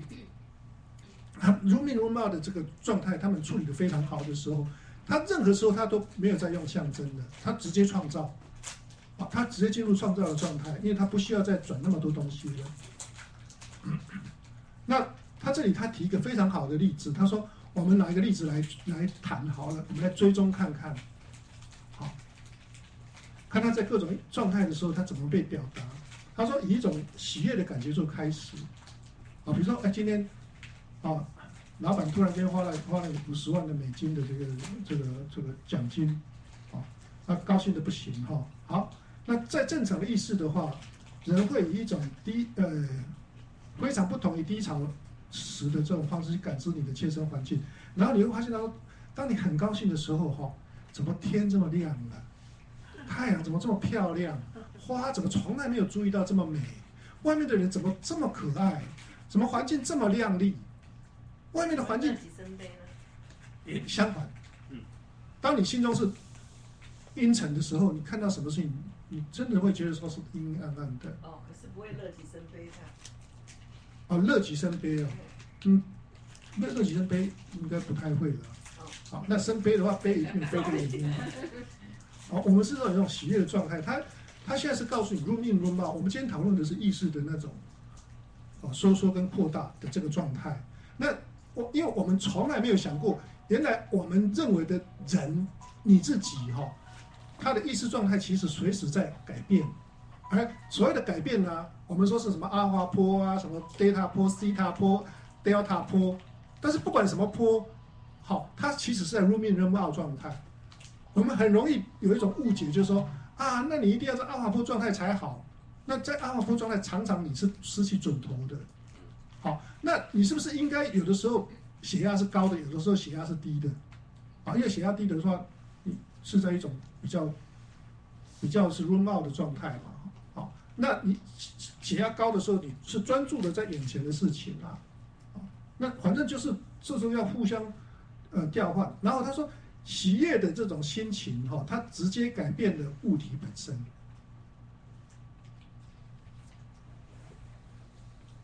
，room in room out 的这个状态，他们处理得非常好的时候，他任何时候他都没有在用象征的，他直接创造，他直接进入创造的状态，因为他不需要再转那么多东西了。那他这里他提一个非常好的例子，他说。我们拿一个例子来谈好了，我们来追踪看看，好，看他在各种状态的时候，他怎么被表达。他说以一种喜悦的感觉做开始，比如说今天，老板突然间花了50万的美金的这个奖金，他高兴的不行哈。好，那在正常的意识的话，人会以一种非常不同于低潮时的这种方式去感知你的切身环境，然后你会发现到，当你很高兴的时候，怎么天这么亮了，太阳怎么这么漂亮，花怎么从来没有注意到这么美，外面的人怎么这么可爱，怎么环境这么亮丽，外面的环境也相反。当你心中是阴沉的时候，你看到什么事情，你真的会觉得说是阴阴暗暗的。 可是不会乐极生悲的。 乐极生悲乐极生悲应该不太会了。好，那生悲的话，悲一定悲这个原因。我们是这种喜悦的状态。他现在是告诉你 room in room out。我们今天讨论的是意识的那种收缩跟扩大的这个状态。那因为我们从来没有想过，原来我们认为的人你自己他的意识状态其实随时在改变。而所谓的改变呢，我们说是什么阿尔法波啊，什么贝塔波、西塔波、德尔塔波，但是不管什么波，它其实是在 room in room out 状态。我们很容易有一种误解，就是说那你一定要在阿尔法波状态才好。那在阿尔法波状态，常常你是失去准头的。好，那你是不是应该有的时候血压是高的，有的时候血压是低的？因为血压低的话，你是在一种比较是 room out 的状态嘛。那你血压高的时候，你是专注的在眼前的事情那反正就是这时候要互相调换。然后他说，喜悦的这种心情它直接改变了物体本身。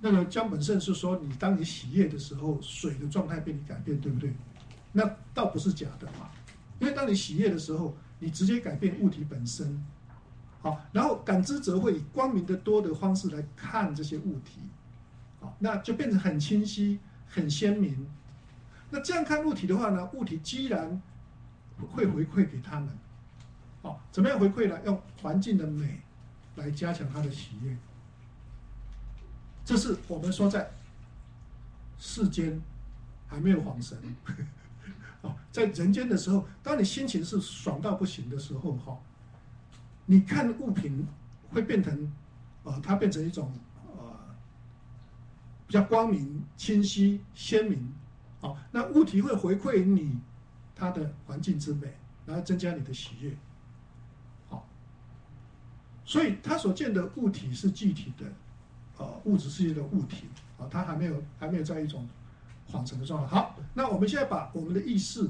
那个江本胜是说，当你洗液的时候，水的状态被你改变，对不对？那倒不是假的嘛，因为当你洗液的时候，你直接改变物体本身，好，然后感知者会以光明的多的方式来看这些物体，好，那就变成很清晰、很鲜明。那这样看物体的话呢，物体既然会回馈给他们，好，怎么样回馈呢？用环境的美来加强它的喜悦。这是我们说在世间还没有恍神，在人间的时候，当你心情是爽到不行的时候，你看物品会变成，它变成一种比较光明、清晰、鲜明，那物体会回馈你它的环境之美，然后增加你的喜悦，所以它所见的物体是具体的。物质世界的物体，它还没有在一种恍神的状态。好，那我们现在把我们的意识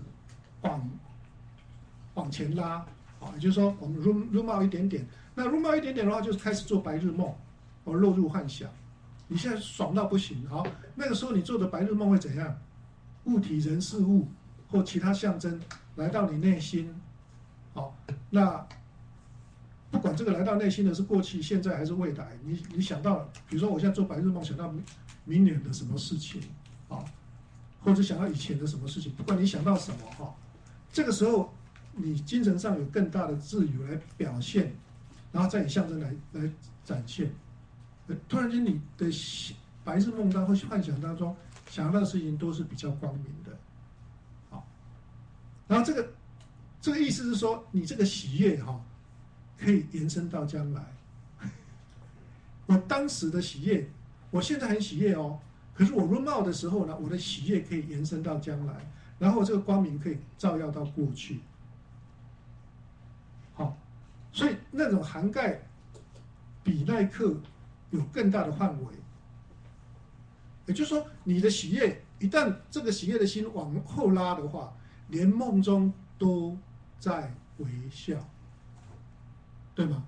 往前拉，也就是说，我们 zoom out 一点点。那 zoom out 一点点的话，就是开始做白日梦，落入幻想。你现在爽到不行，好，那个时候你做的白日梦会怎样？物体、人、事物或其他象征来到你内心，好，那。不管这个来到内心的是过去、现在还是未来，你想到，比如说我现在做白日梦，想到明年的什么事情，或者想到以前的什么事情，不管你想到什么，这个时候你精神上有更大的自由来表现，然后再以象征来展现。突然间，你的白日梦当或幻想当中想到的事情都是比较光明的，然后这个意思是说，你这个喜悦可以延伸到将来。我当时的喜悦，我现在很喜悦哦，可是我入冒的时候呢，我的喜悦可以延伸到将来，然后这个光明可以照耀到过去。好，所以那种涵盖比那一刻有更大的范围。也就是说，你的喜悦一旦这个喜悦的心往后拉的话，连梦中都在微笑。对吗？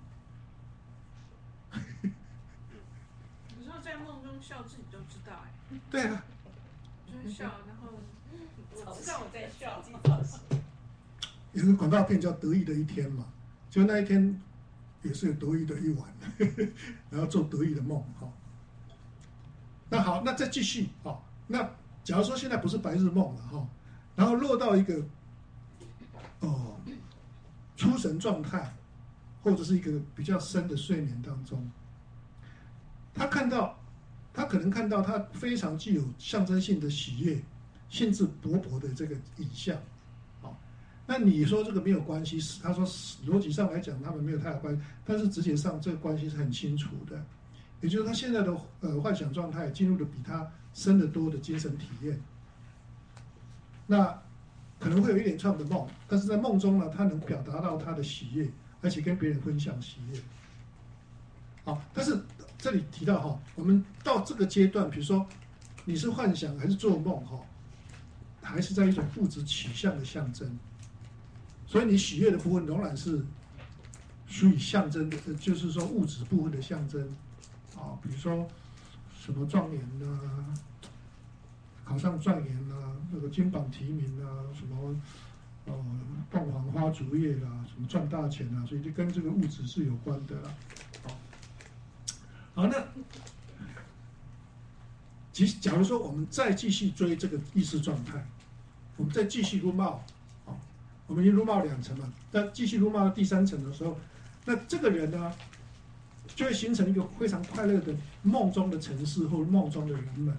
有时候在梦中笑自己都知道， 对啊， 就是笑，然后我知道我在笑。 有个广告片叫《得意的一天》嘛，就那一天也是有得意的一晚，然后做得意的梦，那好，那再继续，那假如说现在不是白日梦了，然后落到一个出神状态。或者是一个比较深的睡眠当中，他可能看到他非常具有象征性的喜悦、兴致勃勃的这个影像，那你说这个没有关系？他说逻辑上来讲，他们没有太大关系，但是直觉上这个关系是很清楚的，也就是他现在的幻想状态进入了比他深得多的精神体验，那可能会有一连串的梦，但是在梦中呢，他能表达到他的喜悦。而且跟别人分享喜悦，好，但是这里提到我们到这个阶段，比如说你是幻想还是做梦还是在一种物质取向的象征，所以你喜悦的部分仍然是属于象征的，就是说物质部分的象征，比如说什么状元啊，考上状元啊，那个金榜题名啊，什么。凤凰花烛夜啦，什么赚大钱啦，所以就跟这个物质是有关的啦。好，那假如说我们再继续追这个意识状态，我们再继续入冒，我们已经入冒2层了，但继续入冒到第3层的时候，那这个人呢，就会形成一个非常快乐的梦中的城市或梦中的人们。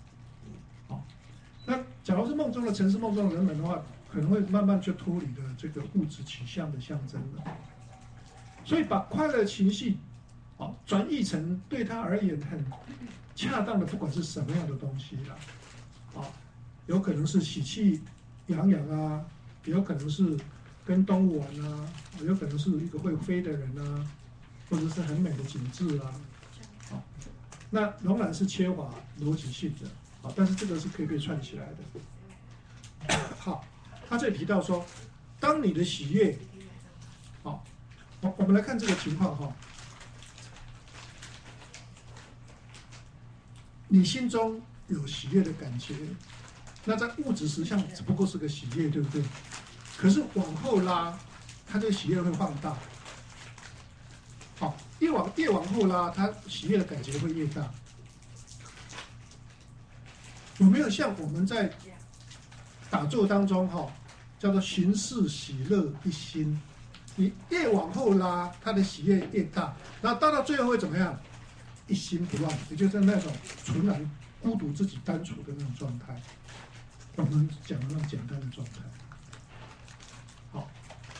那假如是梦中的城市、梦中的人们的话，可能会慢慢就脱离了这个物质取向的象征了。所以把快乐情绪，转译成对他而言很恰当的，不管是什么样的东西啦，有可能是喜气洋洋啊，也有可能是跟动物玩啊，有可能是一个会飞的人啊，或者是很美的景致啊，那仍然是缺乏逻辑性的，但是这个是可以被串起来的。好。他这里提到说，当你的喜悦，我们来看这个情况你心中有喜悦的感觉，那在物质实相只不过是个喜悦，对不对？可是往后拉，它这个喜悦会放大。好，越往后拉，它喜悦的感觉会越大。有没有像我们在打坐当中叫做寻事喜乐一心？你越往后拉，它的喜悦越大，然后到最后会怎么样？一心不乱，也就是那种纯然孤独自己单处的那种状态。我们讲的那种简单的状态。好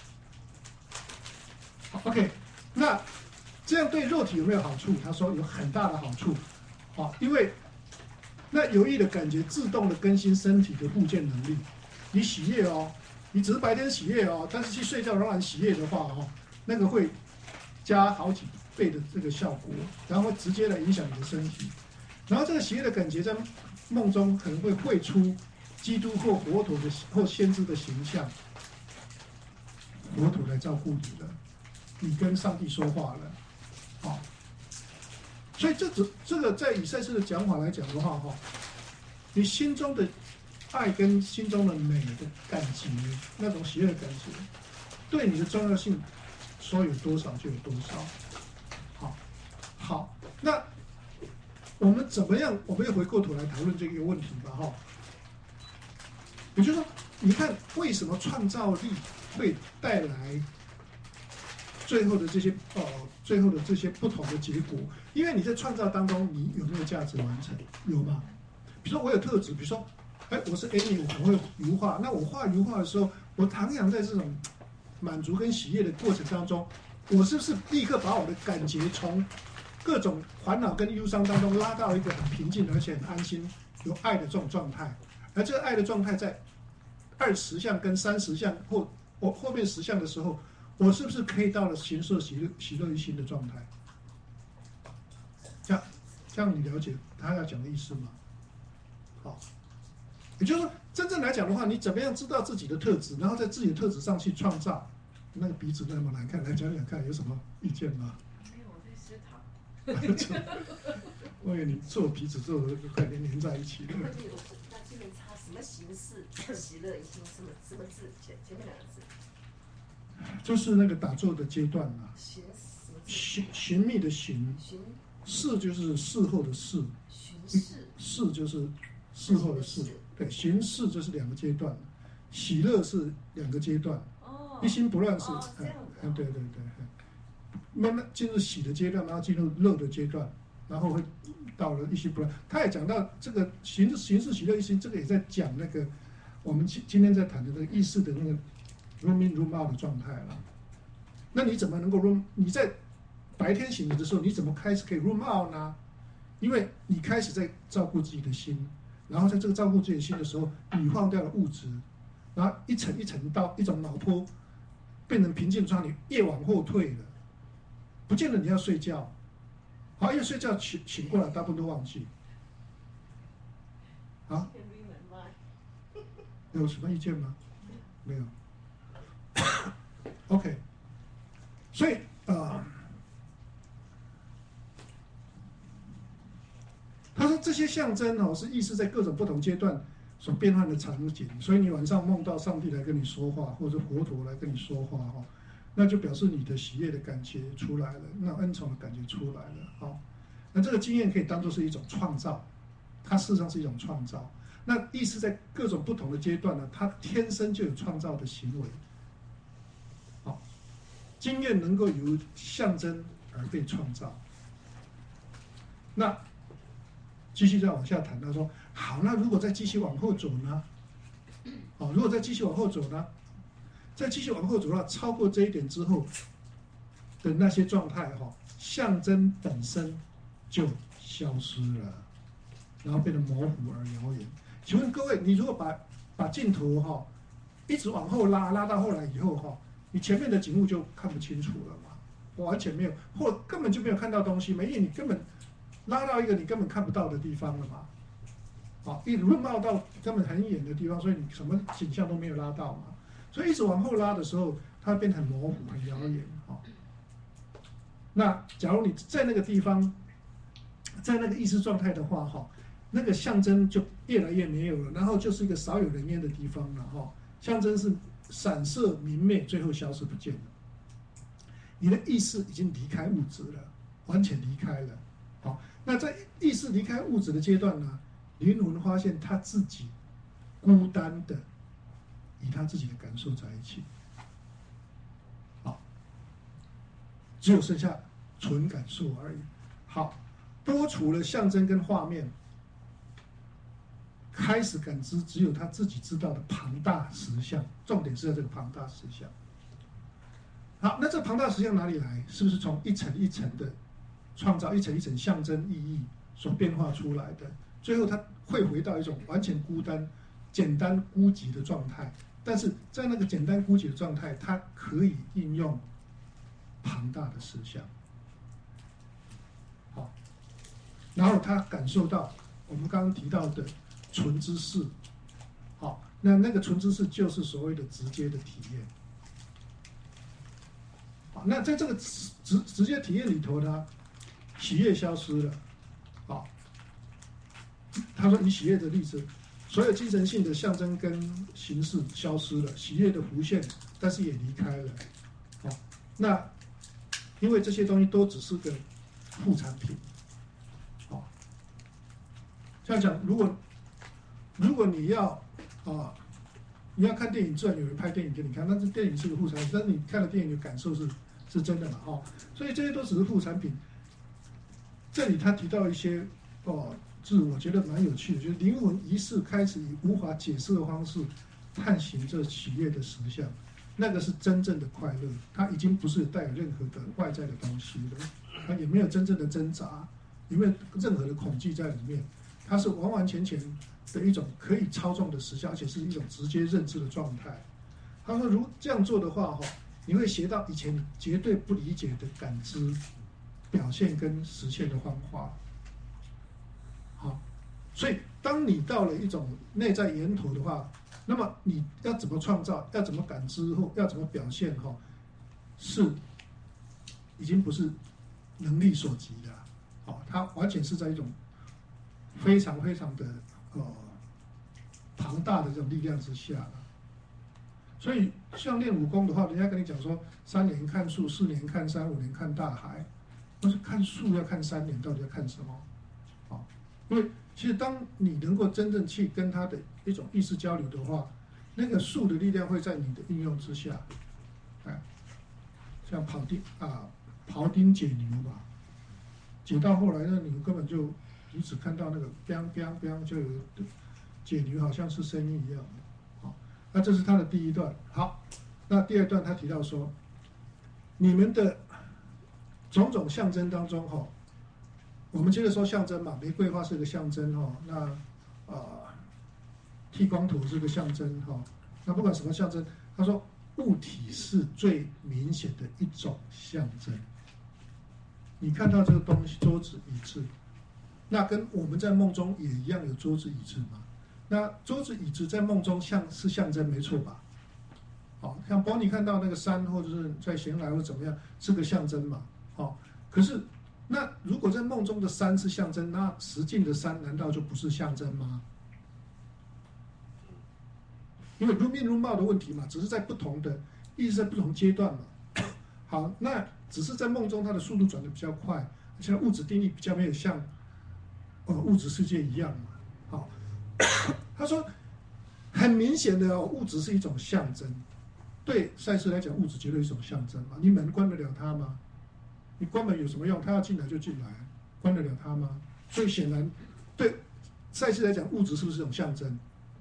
，OK， 那这样对肉体有没有好处？他说有很大的好处。好，因为那有益的感觉自动的更新身体的复健能力。你喜悦你只是白天喜悦但是去睡觉仍然喜悦的话那个会加好几倍的这个效果，然后会直接来影响你的身体。然后这个喜悦的感觉在梦中可能会绘出基督或佛陀的或先知的形象，佛陀来照顾你了，你跟上帝说话了，所以这个在以赛斯的讲法来讲的话你心中的爱跟心中的美的感觉，那种喜悦的感觉，对你的重要性说有多少就有多少。好，那我们怎么样？我们又回过头来讨论这个问题吧也就是说，你看为什么创造力会带来最后的这些不同的结果？因为你在创造当中，你有没有价值完成？有吗？比如说我有特质，比如说，我是 Amy， 我很会油画。那我画油画的时候，我徜徉在这种满足跟喜悦的过程当中，我是不是立刻把我的感觉从各种烦恼跟忧伤当中拉到一个很平静而且很安心、有爱的这种状态？而这个爱的状态在20项跟30项或我后面10项的时候，我是不是可以到了形色喜乐一心的状态？这样你了解他要讲的意思吗？好，也就是说，真正来讲的话，你怎么样知道自己的特质，然后在自己的特质上去创造？那个鼻子那么难看，来讲讲看，有什么意见吗？ 没有，我在思考。 我以为你做鼻子做的快连在一起了。 那这个差什么形式？喜乐一心什么字？前面2个字。 就是那个打坐的阶段嘛。寻觅的寻。事就是事后的事。事就是事后的事。对，寻事就是2个阶段，喜乐是2个阶段，一心不乱是对，慢慢进入喜的阶段，然后进入乐的阶段，然后会到了一心不乱。他也讲到这个形式喜乐一心，这个也在讲那个我们今天在谈的那个意识的那个 room in room out 的状态了。那你怎么能够 你在白天醒着的时候，你怎么开始可以 room out 呢？因为你开始在照顾自己的心，然后在这个照顾自己的心的时候，你放掉了物质，然后一层一层到一种脑波变成平静的状态，你越往后退了，不见得你要睡觉，好，一睡觉醒过来，大部分都忘记。啊？有什么意见吗？没有。OK， 所以他说这些象征是意识在各种不同阶段所变换的场景，所以你晚上梦到上帝来跟你说话，或者佛陀来跟你说话那就表示你的喜悦的感觉出来了，那恩宠的感觉出来了那这个经验可以当作是一种创造，它事实上是一种创造。那意识在各种不同的阶段呢，它天生就有创造的行为。经验能够由象征而被创造。那继续再往下谈，他说：好，那如果再继续往后走呢？如果再继续往后走呢？再继续往后走的话，超过这一点之后的那些状态象征本身就消失了，然后变得模糊而遥远。请问各位，你如果把镜头一直往后拉到后来以后你前面的景物就看不清楚了嘛，完全没有，或根本就没有看到东西嘛，因为你根本拉到一个你根本看不到的地方了嘛，一路绕到根本很远的地方，所以你什么景象都没有拉到嘛，所以一直往后拉的时候，它变得很模糊、很遥远那假如你在那个地方在那个意识状态的话，那个象征就越来越没有了，然后就是一个少有人烟的地方了，象征是闪烁明媚，最后消失不见了。你的意识已经离开物质了，完全离开了。好，那在意识离开物质的阶段呢，灵魂发现他自己孤单的与他自己的感受在一起，好，只有剩下纯感受而已。好，剥除了象征跟画面，开始感知只有他自己知道的庞大实相，重点是在这个庞大实相。好，那这庞大实相哪里来？是不是从一层一层的创造，一层一层象征意义所变化出来的？最后，它会回到一种完全孤单、简单孤寂的状态。但是在那个简单孤寂的状态，它可以应用庞大的实相。好，然后他感受到我们刚刚提到的纯知识。好，那个纯知识就是所谓的直接的体验。那在这个直接体验里头呢，喜悦消失了。好，他说以喜悦的例子，所有精神性的象征跟形式消失了，喜悦的浮现，但是也离开了。好，那因为这些东西都只是个副产品。好，这样讲，如果你要你要看电影，自然有人拍电影给你看，但是电影是个副产品，但是你看了电影的感受是真的嘛？所以这些都只是副产品。这里他提到一些字，我觉得蛮有趣的，就是灵魂仪式开始以无法解释的方式探寻这喜悦的实相，那个是真正的快乐，它已经不是带有任何的外在的东西了，它也没有真正的挣扎，也没有任何的恐惧在里面，它是完完全全的一种可以操纵的实相，而且是一种直接认知的状态。他说，如这样做的话，你会学到以前绝对不理解的感知、表现跟实现的方法。好，所以当你到了一种内在源头的话，那么你要怎么创造，要怎么感知或要怎么表现，是已经不是能力所及的。好，它完全是在一种非常非常的庞大的这种力量之下了。所以像练武功的话，人家跟你讲说，3年看树，4年看山，5年看大海。但是看树要看3年，到底要看什么？好，因为其实当你能够真正去跟他的一种意识交流的话，那个树的力量会在你的应用之下，像庖丁解牛吧，解到后来那牛根本就你只看到那个 biang biang biang 就有解牛，好像是声音一样。那这是他的第一段。好，那第二段他提到说，你们的种种象征当中，我们接着说象征嘛，玫瑰花是个象征，那剃光头是个象征，那不管什么象征，他说物体是最明显的一种象征。你看到这个东西，桌子、椅子，那跟我们在梦中也一样有桌子、椅子嘛。那桌子椅子在梦中是象征，没错吧？好，像Bonnie看到那个山，或者是在闲来或怎么样，是个象征嘛？可是那如果在梦中的山是象征，那实境的山难道就不是象征吗？因为如面如貌的问题嘛，只是在不同的意识在不同阶段嘛。好，那只是在梦中它的速度转得比较快，而且物质定义比较没有像物质世界一样嘛。好。他说，很明显的物质是一种象征，对赛斯来讲，物质绝对是一种象征嘛。你门关得了它吗？你关门有什么用？他要进来就进来，关得了它吗？所以显然，对赛斯来讲，物质是不是一种象征？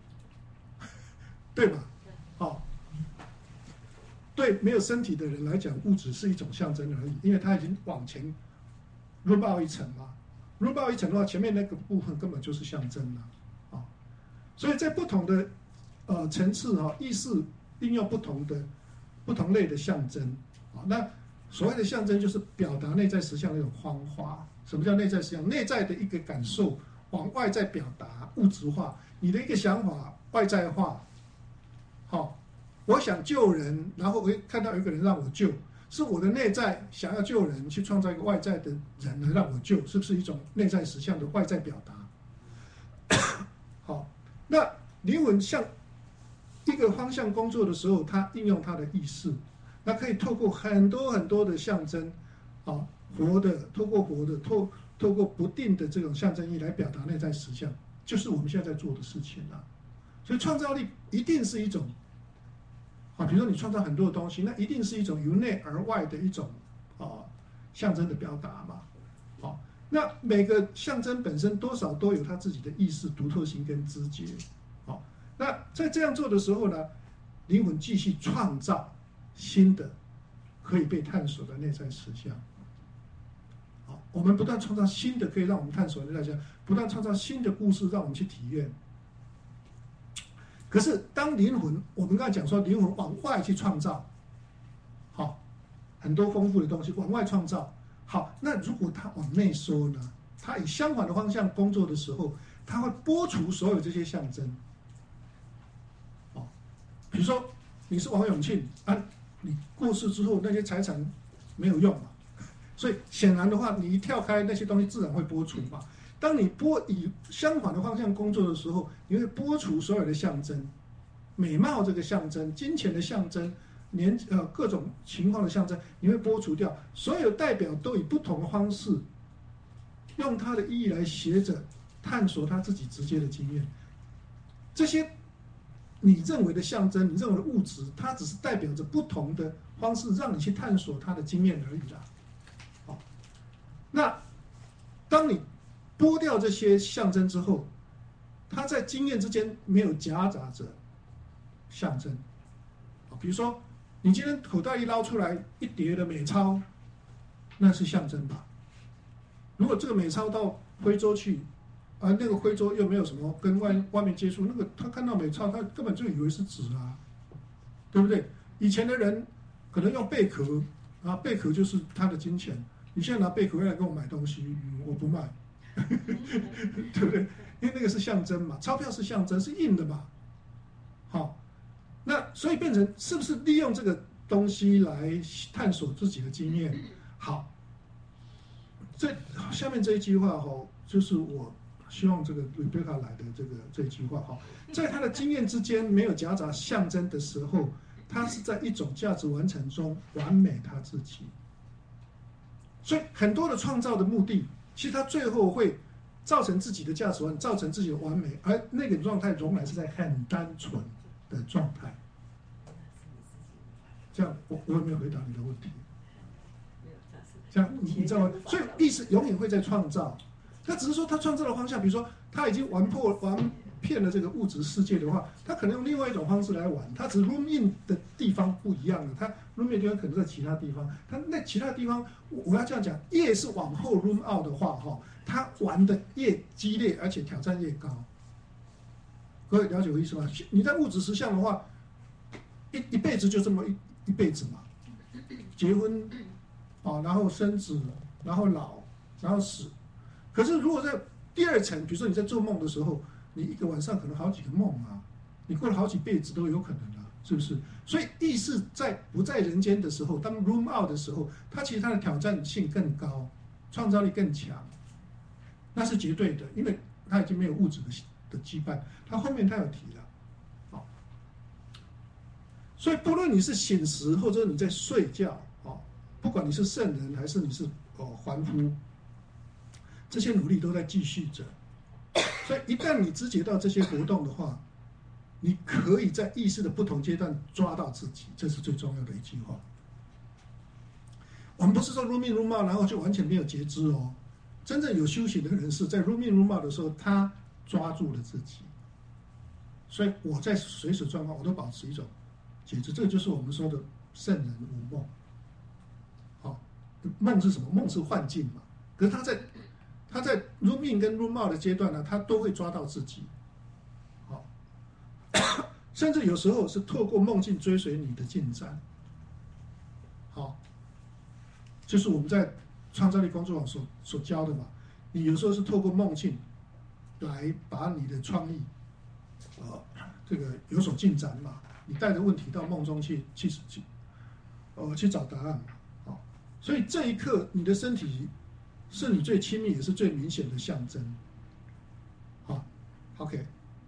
对吧？好，对没有身体的人来讲，物质是一种象征而已，因为它已经往前入爆一层嘛。入爆一层的话，前面那个部分根本就是象征了。所以在不同的层次意识运用不同类的象征那所谓的象征就是表达内在实相的一种方法。什么叫内在实相？内在的一个感受往外在表达，物质化，你的一个想法外在化。我想救人，然后我看到有一个人让我救， 是我的内在想要救人，去创造一个外在的人来让我救，是不是一种内在实相的外在表达？好，那灵魂向一个方向工作的时候，它应用它的意识，那可以透过很多很多的象征，啊，活的，透过活的，透过不定的这种象征意来表达内在实相，就是我们现在在做的事情啊。所以创造力一定是一种。比如说你创造很多的东西，那一定是一种由内而外的一种象征的表达嘛。那每个象征本身多少都有它自己的意识、独特性跟知觉。那在这样做的时候呢，灵魂继续创造新的可以被探索的内在实相。我们不断创造新的可以让我们探索的内在实相，不断创造新的故事让我们去体验。可是，当灵魂，我们刚才讲说，灵魂往外去创造，好，很多丰富的东西往外创造。好，那如果它往内收呢？它以相反的方向工作的时候，它会剥除所有这些象征。比如说你是王永庆啊，你过世之后那些财产没有用嘛，所以显然的话，你一跳开那些东西，自然会剥除嘛。当你以相反的方向工作的时候，你会剥除所有的象征，美貌这个象征、金钱的象征、各种情况的象征，你会剥除掉。所有代表都以不同的方式，用它的意义来学着探索他自己直接的经验。这些你认为的象征，你认为的物质，它只是代表着不同的方式，让你去探索他的经验而已啦。好，那当你剥掉这些象征之后，它在经验之间没有夹杂着象征。比如说，你今天口袋一捞出来一叠的美钞，那是象征吧？如果这个美钞到徽州去，那个徽州又没有什么跟外面接触，那个他看到美钞，他根本就以为是纸啊，对不对？以前的人可能用贝壳啊，贝壳就是他的金钱。你现在拿贝壳来跟我买东西，我不卖。对不对？因为那个是象征嘛，钞票是象征，是硬的嘛。好，那所以变成是不是利用这个东西来探索自己的经验？好，下面这一句话就是我希望这个 Rebecca 来的这一句话在他的经验之间没有夹杂象征的时候，他是在一种价值完成中完美他自己。所以很多的创造的目的，其实它最后会造成自己的价值观，造成自己的完美，而那个状态仍然是在很单纯的状态。这样我有没有回答你的问题？这样你知道吗？所以意识永远会在创造，那只是说他创造的方向，比如说他已经玩遍了这个物质世界的话，他可能用另外一种方式来玩，他只 room in 的地方不一样了，他 room in 的地方可能在其他地方，他那其他地方我要这样讲，越是往后 room out 的话他玩的越激烈，而且挑战越高。各位了解我意思吗？你在物质实相的话，一辈子就这么一辈子嘛，结婚然后生子，然后老，然后死。可是如果在第二层，比如说你在做梦的时候，你一个晚上可能好几个梦啊，你过了好几辈子都有可能啊，是不是？所以意识不在人间的时候，当 room out 的时候，它其实它的挑战性更高，创造力更强，那是绝对的，因为它已经没有物质的羁绊。它后面它有提了，所以不论你是醒时或者你在睡觉，不管你是圣人还是你是凡夫，这些努力都在继续着。所以一旦你知觉到这些活动的话，你可以在意识的不同阶段抓到自己，这是最重要的一句话。我们不是说 room in room out 然后就完全没有觉知哦，真正有修行的人是在 room in room out 的时候，他抓住了自己。所以我在随时状况我都保持一种觉知，这个就是我们说的圣人无梦。梦是什么？梦是幻境嘛。可是他在 room in 跟 room out 的阶段呢，他都会抓到自己。甚至有时候是透过梦境追随你的进展。就是我们在创造力工作坊所教的嘛。你有时候是透过梦境来把你的创意这个有所进展嘛。你带着问题到梦中去找答案嘛。 所以这一刻，你的身体是你最亲密也是最明显的象征。好 ，OK。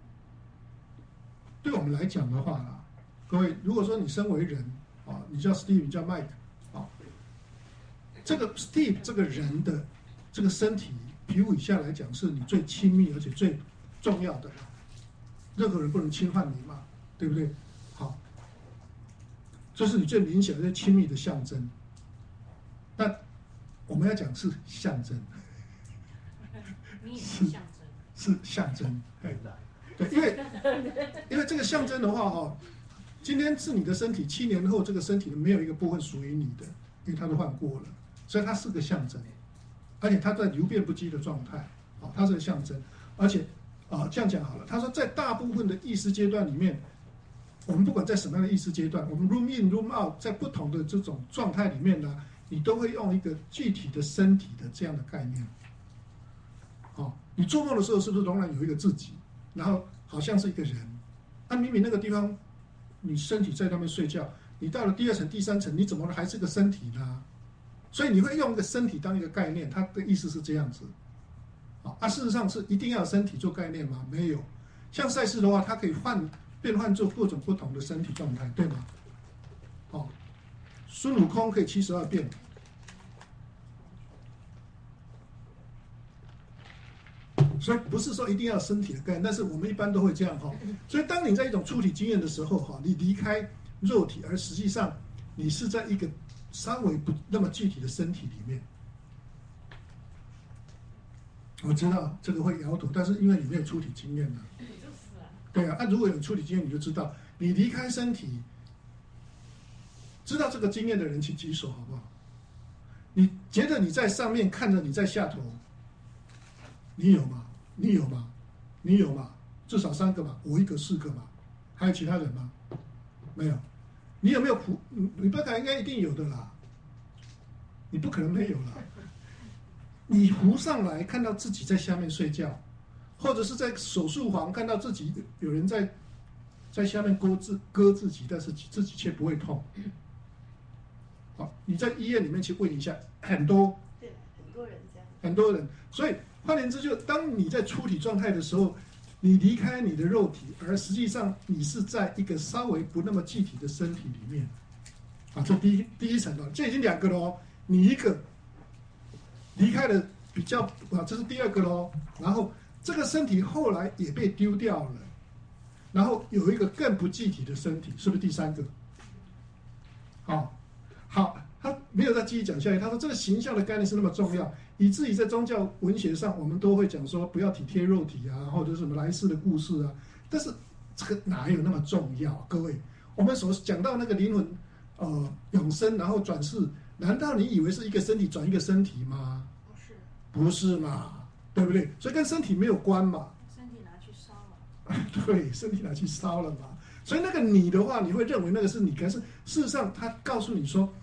对我们来讲的话啦，各位，如果说你身为人啊，你叫 Steve， 你叫 Mike， 啊，这个 Steve 这个人的这个身体皮肤以下来讲，是你最亲密而且最重要的，任何人不能侵犯你嘛，对不对？好，这是你最明显的、最亲密的象征。那我们要讲是象征， 你也是象征， 是象征，对，因为这个象征的话哈，今天是你的身体，7年后这个身体没有一个部分属于你的，因为它都换过了，所以它是个象征，而且它在流变不羁的状态，它是个象征，而且这样讲好了，他说在大部分的意识阶段里面，我们不管在什么样的意识阶段，我们 room in room out， 在不同的这种状态里面呢，你都会用一个具体的身体的这样的概念。你做梦的时候是不是仍然有一个自己？然后好像是一个人，明明那个地方你身体在那边睡觉，你到了第2层、第3层，你怎么还是个身体呢？所以你会用一个身体当一个概念，它的意思是这样子。事实上是一定要有身体做概念吗？没有。像赛斯的话，它可以变换做各种不同的身体状态，对吗？孙悟空可以72变。所以不是说一定要有身体的概念，但是我们一般都会这样哈。所以当你在一种初体经验的时候哈，你离开肉体，而实际上你是在一个稍微不那么具体的身体里面。我知道这个会摇头，但是因为你没有初体经验呢。对啊，如果有初体经验，你就知道，你离开身体，知道这个经验的人请举手好不好？你觉得你在上面看着你在下头，你有吗？你有吗？你有吗？至少3个吧，我1个4个吧，还有其他人吗？没有。你有没有浮？你不可应该一定有的啦，你不可能没有啦。你浮上来看到自己在下面睡觉，或者是在手术房看到自己有人在下面割自己，但是自己却不会痛。好，你在医院里面去问一下，很多人这样， 很多人，所以换言之，就当你在初体状态的时候，你离开你的肉体，而实际上你是在一个稍微不那么具体的身体里面。这第一层了，这已经2个了哦。你一个离开了比较这是第2个喽。然后这个身体后来也被丢掉了，然后有一个更不具体的身体，是不是第3个？好，他没有再继续讲下去。他说这个形象的概念是那么重要，以至于在宗教文学上，我们都会讲说不要体贴肉体啊，或者什么来世的故事啊。但是这个哪有那么重要？各位，我们所讲到那个灵魂永生，然后转世，难道你以为是一个身体转一个身体吗？不是嘛，对不对？所以跟身体没有关嘛。 身体拿去烧了。 对，身体拿去烧了嘛。所以那个你的话，你会认为那个是你，可是事实上他告诉你说，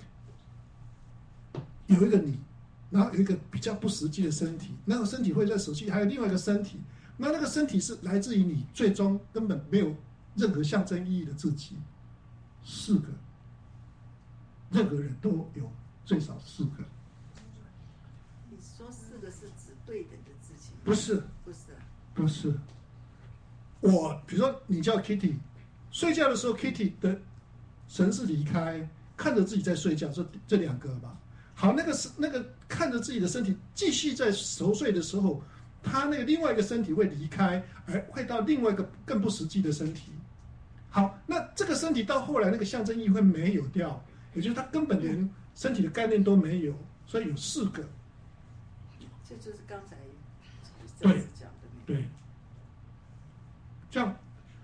有一个你，然后有一个比较不实际的身体，那个身体会在手机，还有另外一个身体，那个身体是来自于你最终根本没有任何象征意义的自己，4个，任何人都有最少4个。 你说4个是指对等的自己？ 不是，不是。我比如说你叫 Kitty， 睡觉的时候 Kitty 的神是离开，看着自己在睡觉，这2个吧。好，那个看着自己的身体继续在熟睡的时候，他那个另外一个身体会离开，而会到另外一个更不实际的身体。好，那这个身体到后来那个象征意义会没有掉，也就是他根本连身体的概念都没有，所以有4个。 这就是刚才对讲的。 对，这样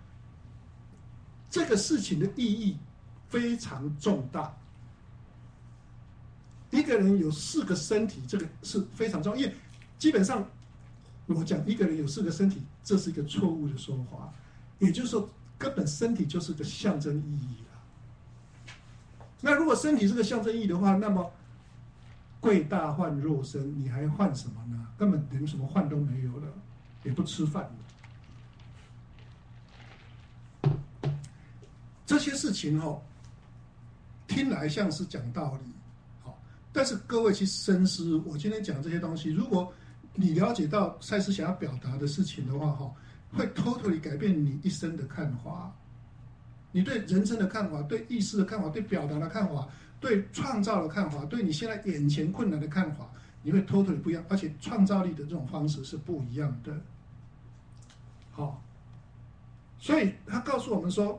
这个事情的意义非常重大。一个人有4个身体，这个是非常重要，因为基本上我讲一个人有4个身体，这是一个错误的说法，也就是说，根本身体就是个象征意义了。那如果身体是个象征意义的话，那么贵大换肉身，你还换什么呢？根本连什么换都没有了，也不吃饭了。这些事情听来像是讲道理。 但是各位去深思，我今天讲这些东西，如果你了解到赛斯想要表达的事情的话，会 totally 改变你一生的看法，你对人生的看法，对意识的看法，对表达的看法，对创造的看法，对你现在眼前困难的看法，你会 totally 不一样，而且创造力的这种方式是不一样的。好，所以他告诉我们说，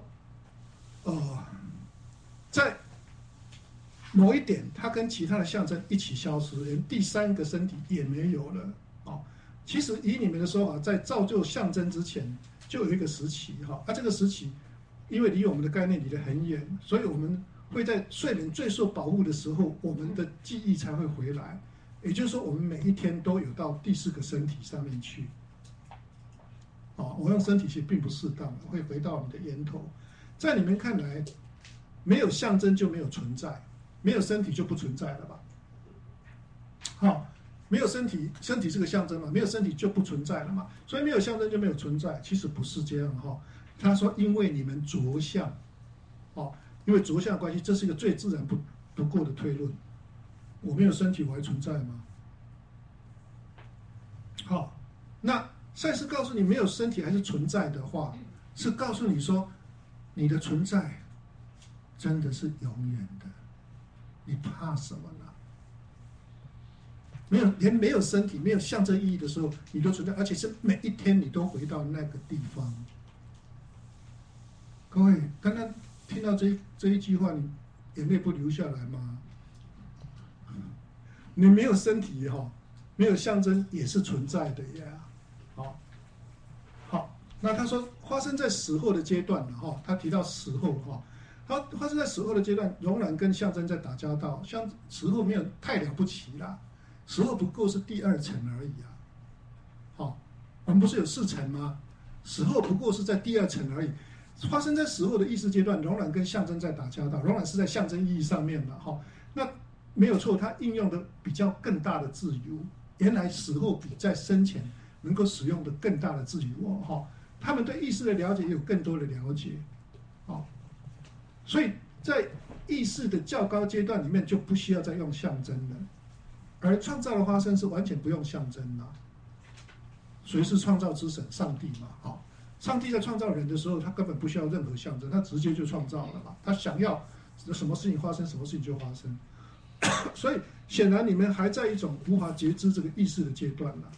在某一点，它跟其他的象征一起消失，连第三个身体也没有了。其实以你们的说法，在造就象征之前，就有一个时期这个时期，因为离我们的概念离得很远，所以我们会在睡眠最受保护的时候，我们的记忆才会回来。也就是说，我们每一天都有到第四个身体上面去。我用身体其实并不适当，会回到你的源头。在你们看来，没有象征就没有存在，没有身体就不存在了吧？没有身体，身体是个象征嘛，没有身体就不存在了嘛，所以没有象征就没有存在，其实不是这样他说，因为你们着相，因为着相的关系，这是一个最自然不过的推论。我没有身体，我还存在吗？那赛斯告诉你没有身体还是存在的话，是告诉你说，你的存在真的是永远的，你怕什么呢？连没有身体、没有象征意义的时候，你都存在，而且是每一天你都回到那个地方。各位，刚刚听到这一句话，你眼泪不流下来吗？你没有身体没有象征也是存在的呀。好，那他说发生在死后的阶段他提到死后他发生在死后的阶段，仍然跟象征在打交道，像死后没有太了不起啦。死后不过是第二层而已我们不是有4层吗？死后不过是在第二层而已。发生在死后的意识阶段，仍然跟象征在打交道，仍然是在象征意义上面的那没有错，它应用的比较更大的自由。原来死后比在生前能够使用的更大的自由他们对意识的了解也有更多的了解所以在意识的较高阶段里面就不需要再用象征了。而创造的发生是完全不用象征的。谁是创造之神？上帝嘛，上帝在创造人的时候，他根本不需要任何象征，他直接就创造了嘛。他想要什么事情发生，什么事情就发生。所以显然你们还在一种无法觉知这个意识的阶段了。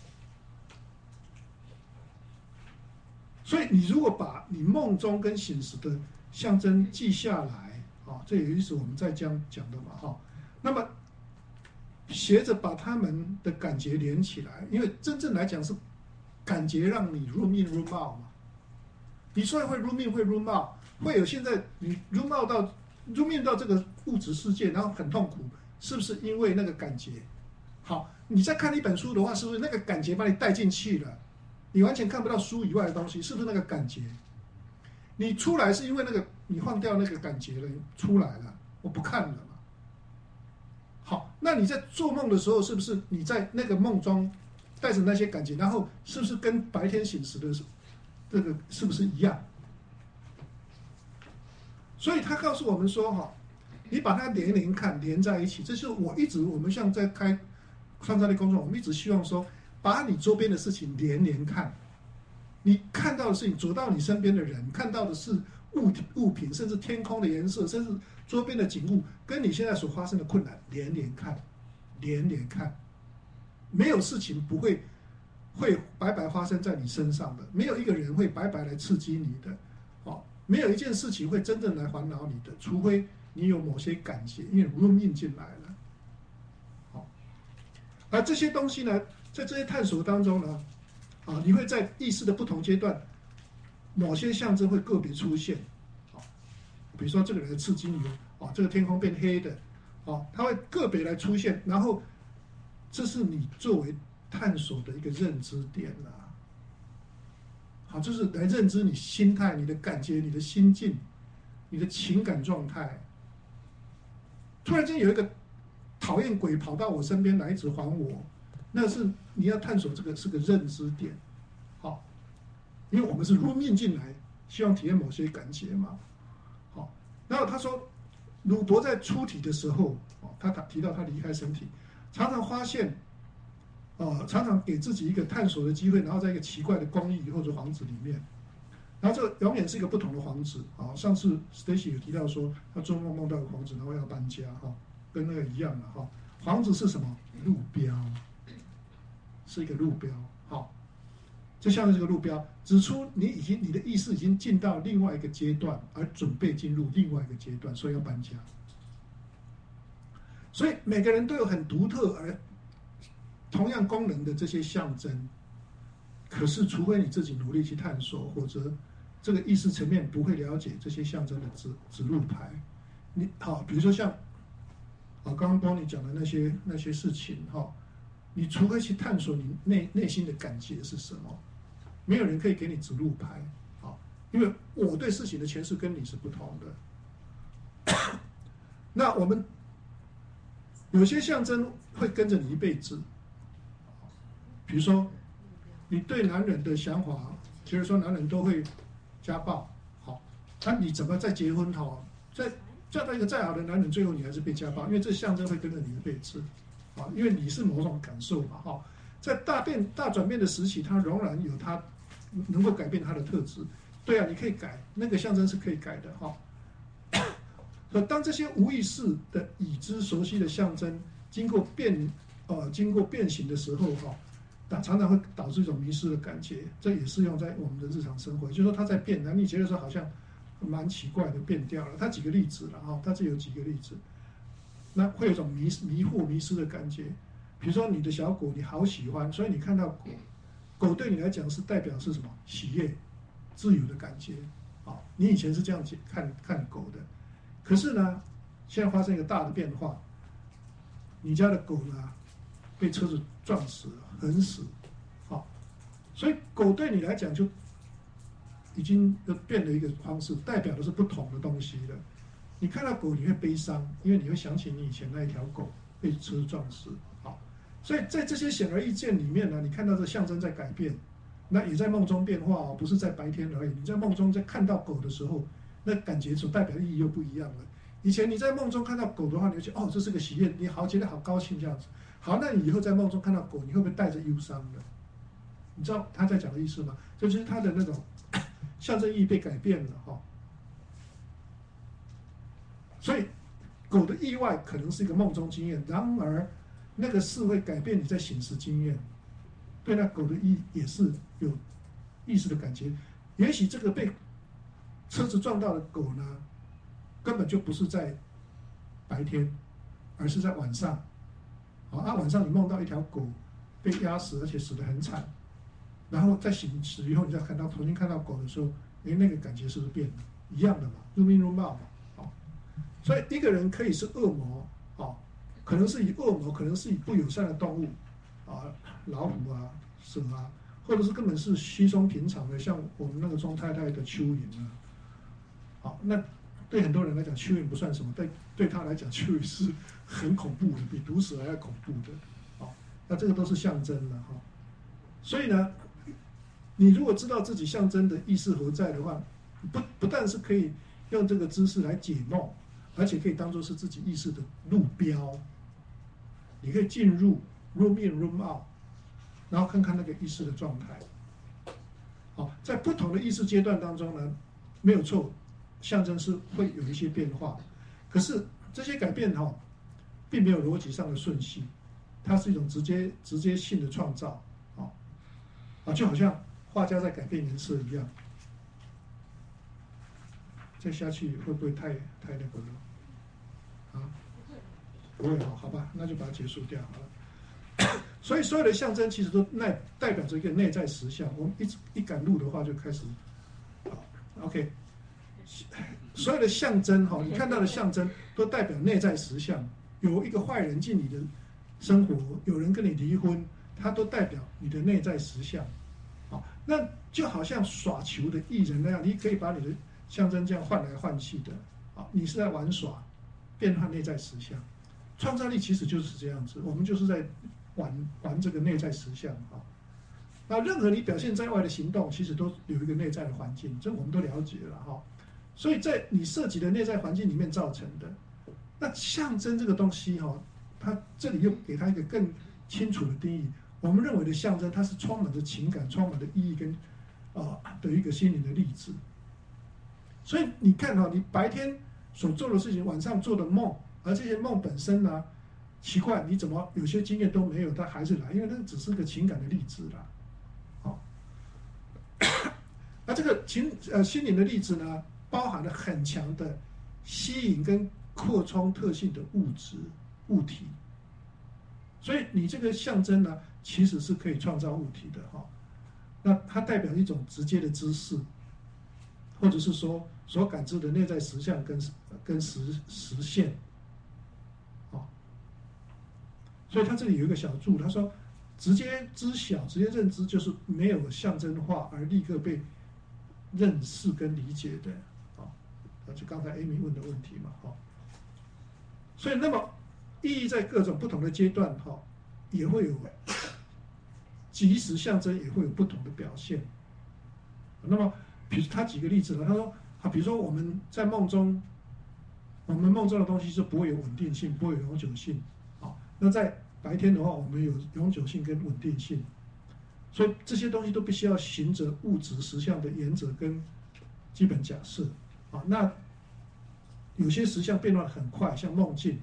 所以你如果把你梦中跟醒时的象征记下来，这也就是我们在讲的嘛，那么学着把他们的感觉连起来，因为真正来讲是感觉让你入命入冒嘛。你虽然会入命会入冒，会有现在你入命到这个物质世界，然后很痛苦，是不是因为那个感觉？好，你在看一本书的话，是不是那个感觉把你带进去了？你完全看不到书以外的东西，是不是那个感觉？你出来是因为那个你放掉那个感觉了，出来了，我不看了嘛。好，那你在做梦的时候，是不是你在那个梦中带着那些感觉，然后是不是跟白天醒时的这个是不是一样？所以他告诉我们说你把它连看，连在一起，这是我们像在开创造力工作，我们一直希望说，把你周边的事情连看，你看到的事情，走到你身边的人，看到的是物品，甚至天空的颜色，甚至周边的景物，跟你现在所发生的困难连看，没有事情不会白白发生在你身上的，没有一个人会白白来刺激你的，没有一件事情会真正来烦恼你的，除非你有某些感觉，因为入命进来了。而这些东西呢，在这些探索当中呢，你会在意识的不同阶段，某些象征会个别出现，比如说这个人的刺激你，这个天空变黑的，它会个别来出现，然后这是你作为探索的一个认知点啦。好，就是来认知你心态、你的感觉、你的心境、你的情感状态。突然间有一个讨厌鬼跑到我身边来，一直还我，那是你要探索这个是个认知点。好，因为我们是入命进来，希望体验某些感觉嘛。好，然后他说， 鲁伯在出体的时候，他提到他离开身体，常常发现，常常给自己一个探索的机会，然后在一个奇怪的公寓或者房子里面，然后这永远是一个不同的房子。上次 Stacy 有提到说，他做梦梦到一个房子，然后要搬家，跟那个一样的哈。房子是什么？路标，是一个路标，就像这个路标，指出你的意识已经进到另外一个阶段，而准备进入另外一个阶段，所以要搬家。所以每个人都有很独特而同样功能的这些象征，可是除非你自己努力去探索，或者这个意识层面不会了解这些象征的指路牌。比如说像刚刚Bonnie讲的那些事情，你除非去探索你内心的感觉是什么，没有人可以给你指路牌，因为我对事情的诠释跟你是不同的。那我们有些象征会跟着你一辈子，比如说你对男人的想法，就是说男人都会家暴，那你怎么再结婚，再嫁到一个再好的男人，最后你还是被家暴，因为这象征会跟着你一辈子，因为你是某种感受嘛，在大转变的时期，它仍然有它能够改变它的特质。对啊，你可以改，那个象征是可以改的，可当这些无意识的已知熟悉的象征经过变形的时候，常常会导致一种迷失的感觉。这也适用在我们的日常生活，就是说它在变，那你觉得说好像蛮奇怪的变掉了。他举个例子了，他这有几个例子，那会有一种迷惑、迷失的感觉。比如说你的小狗你好喜欢，所以你看到狗对你来讲是代表是什么？喜悦、自由的感觉。你以前是这样看狗的，可是呢，现在发生一个大的变化，你家的狗呢被车子撞死了，横死，所以狗对你来讲就已经变了一个方式，代表的是不同的东西了。你看到狗你会悲伤，因为你会想起你以前那一条狗被车撞死。所以在这些显而易见里面呢，你看到这象征在改变，那也在梦中变化，不是在白天而已。你在梦中在看到狗的时候，那感觉所代表的意义又不一样了。以前你在梦中看到狗的话，你会觉得这是个喜悦，你觉得好高兴这样子。好，那你以后在梦中看到狗，你会不会带着忧伤的？你知道他在讲的意思吗？这就是他的那种象征意义被改变了。所以狗的意外可能是一个梦中经验，然而那个事会改变你在醒时经验。对那狗的意也是有意识的感觉。也许这个被车子撞到的狗呢，根本就不是在白天，而是在晚上。晚上你梦到一条狗被压死，而且死得很惨，然后在醒时以后，你再重新看到狗的时候，那个感觉是不是变了？一样的嘛，入命入貌嘛。所以一个人可以是恶魔，可能是以恶魔，可能是以不友善的动物，老虎啊、蛇啊，或者是根本是稀松平常的，像我们那个庄太太的蚯蚓啊。那对很多人来讲，蚯蚓不算什么，对他来讲，蚯蚓是很恐怖的，比毒蛇还要恐怖的。那这个都是象征了哈。所以呢，你如果知道自己象征的意识何在的话，不但是可以用这个知识来解梦，而且可以当作是自己意识的路标。你可以进入 room in room out， 然后看看那个意识的状态。在不同的意识阶段当中呢，没有错，象征是会有一些变化，可是这些改变并没有逻辑上的顺序，它是一种直接性的创造。就好像画家在改变颜色一样。再下去会不会太那个了？不会，好吧，那就把它结束掉好了。所以所有的象征其实都代表着一个内在实相。我们一赶路的话就开始，OK。所有的象征你看到的象征都代表内在实相。有一个坏人进你的生活，有人跟你离婚，它都代表你的内在实相。那就好像耍球的艺人那样，你可以把你的象征这样换来换去的。你是在玩耍，变换内在实相。创造力其实就是这样子，我们就是在玩这个内在实相。那任何你表现在外的行动，其实都有一个内在的环境，这我们都了解了。所以在你涉及的内在环境里面造成的。 那象征这个东西哈，它这里又给它一个更清楚的定义。我们认为的象征，它是充满着情感、充满着意义跟的一个心灵的例子。所以你看哈，你白天所做的事情，晚上做的梦，而这些梦本身呢，奇怪，你怎么有些经验都没有，它还是来，因为那只是个情感的例子啦。好，那这个心灵的例子呢，包含了很强的吸引跟扩充特性的物体，所以你这个象征呢，其实是可以创造物体的哈。那它代表一种直接的知识，或者是说所感知的内在实相跟实现，所以他这里有一个小注，他说直接知晓、直接认知就是没有象征化而立刻被认识跟理解的，就刚才 Amy 问的问题嘛，所以那么意义在各种不同的阶段也会有，即时象征也会有不同的表现。那么比如他举个例子呢，他说比如说我们在梦中，我们梦中的东西是不会有稳定性，不会有永久性，那在白天的话，我们有永久性跟稳定性，所以这些东西都必须要循着物质实相的原则跟基本假设。那有些实相变化很快，像梦境，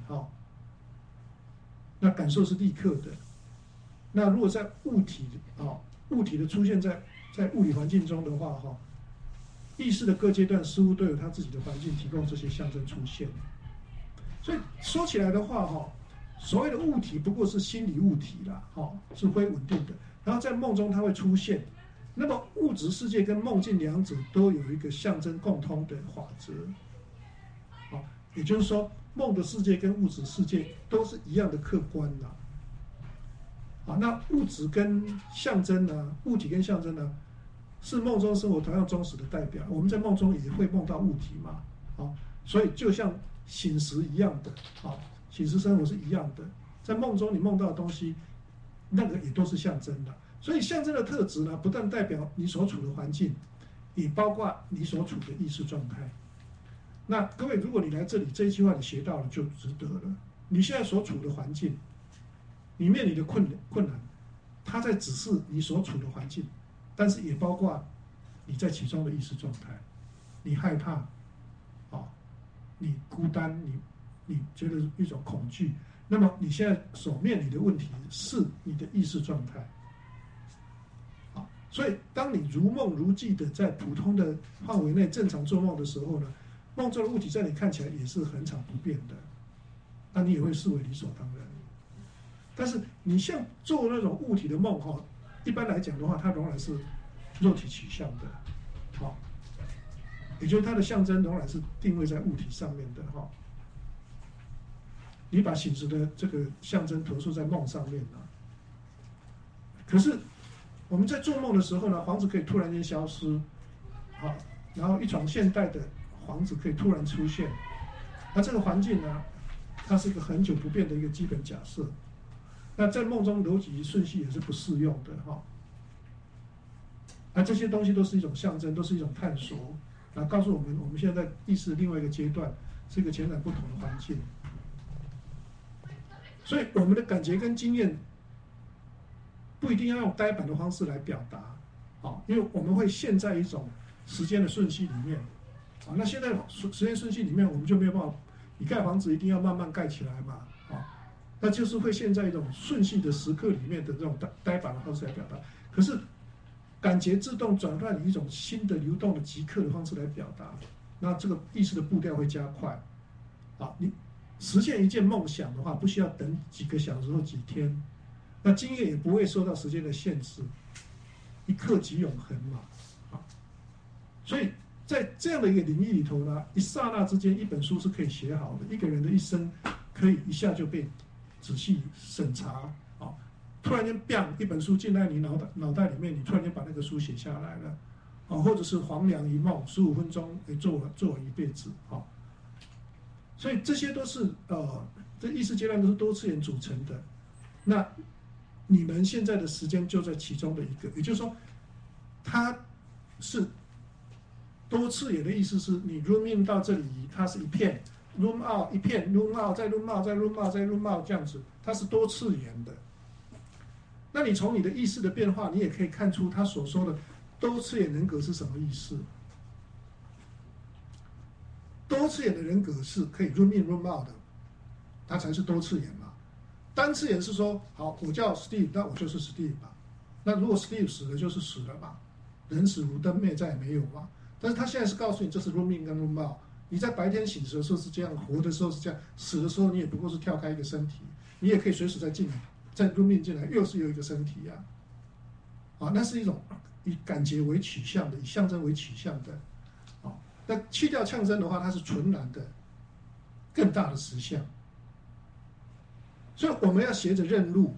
那感受是立刻的。那如果在物体的出现在物理环境中的话，意识的各阶段似乎都有它自己的环境提供这些象征出现。所以说起来的话，所谓的物体不过是心理物体啦，是非稳定的。然后在梦中它会出现，那么物质世界跟梦境两者都有一个象征共通的法则，也就是说梦的世界跟物质世界都是一样的客观啦。那物质跟象征呢，物体跟象征呢，是梦中生活同样忠实的代表。我们在梦中也会梦到物体嘛，所以就像醒时一样的，醒时生活是一样的，在梦中你梦到的东西，那个也都是象征的。所以象征的特质呢，不但代表你所处的环境，也包括你所处的意识状态。那各位，如果你来这里，这一句话你学到了就值得了。你现在所处的环境，你面临的困难，它在指示你所处的环境，但是也包括你在其中的意识状态。你害怕，你孤单，你觉得一种恐惧，那么你现在所面临的问题是你的意识状态。所以当你如梦如记的在普通的范围内正常做梦的时候呢，梦中的物体在你看起来也是恒常不变的，那你也会视为理所当然。但是你像做那种物体的梦，一般来讲的话，它仍然是肉体取向的，也就是它的象征仍然是定位在物体上面的，你把醒时的这个象征投射在梦上面了。可是我们在做梦的时候呢，房子可以突然间消失，然后一床现代的房子可以突然出现，那这个环境呢，它是一个很久不变的一个基本假设。那在梦中逻辑顺序也是不适用的，这些东西都是一种象征，都是一种探索，告诉我们我们现在在意识的另外一个阶段，是一个全然不同的环境。所以我们的感觉跟经验不一定要用呆板的方式来表达，因为我们会陷在一种时间的顺序里面，那现在时间顺序里面我们就没有办法，你盖房子一定要慢慢盖起来嘛，那就是会陷在一种顺序的时刻里面的这种呆板的方式来表达。可是感觉自动转换以一种新的流动的即刻的方式来表达，那这个意识的步调会加快。你实现一件梦想的话，不需要等几个小时或几天，那经验也不会受到时间的限制，一刻即永恒嘛。所以在这样的一个领域里头呢，一刹那之间，一本书是可以写好的，一个人的一生可以一下就被仔细审查，突然间 bang 一本书进来你脑袋里面，你突然间把那个书写下来了，或者是黄粱一梦，15分钟做完一辈子，所以这些都是这意识阶段都是多次元组成的。那你们现在的时间就在其中的一个，也就是说，它是多次元的意思是你 room in 到这里，它是一片， room out 一片 room out 再 room out 再 room out 再 room out 这样子，它是多次元的。那你从你的意识的变化，你也可以看出他所说的多次元人格是什么意思。多次元的人格是可以 room in room out 的，它才是多次元嘛。单次元是说，好，我叫 Steve， 那我就是 Steve 吧。那如果 Steve 死了，就是死了嘛，人死如灯灭，再也没有嘛。但是他现在是告诉你，这是 room in 跟 room out。你在白天醒的时候是这样，活的时候是这样，死的时候你也不过是跳开一个身体，你也可以随时再进来，再 room in 进来，又是有一个身体呀。啊，那是一种以感觉为取向的，以象征为取向的。啊，那去掉象征的话，它是纯然的更大的实相。所以我们要学着认路。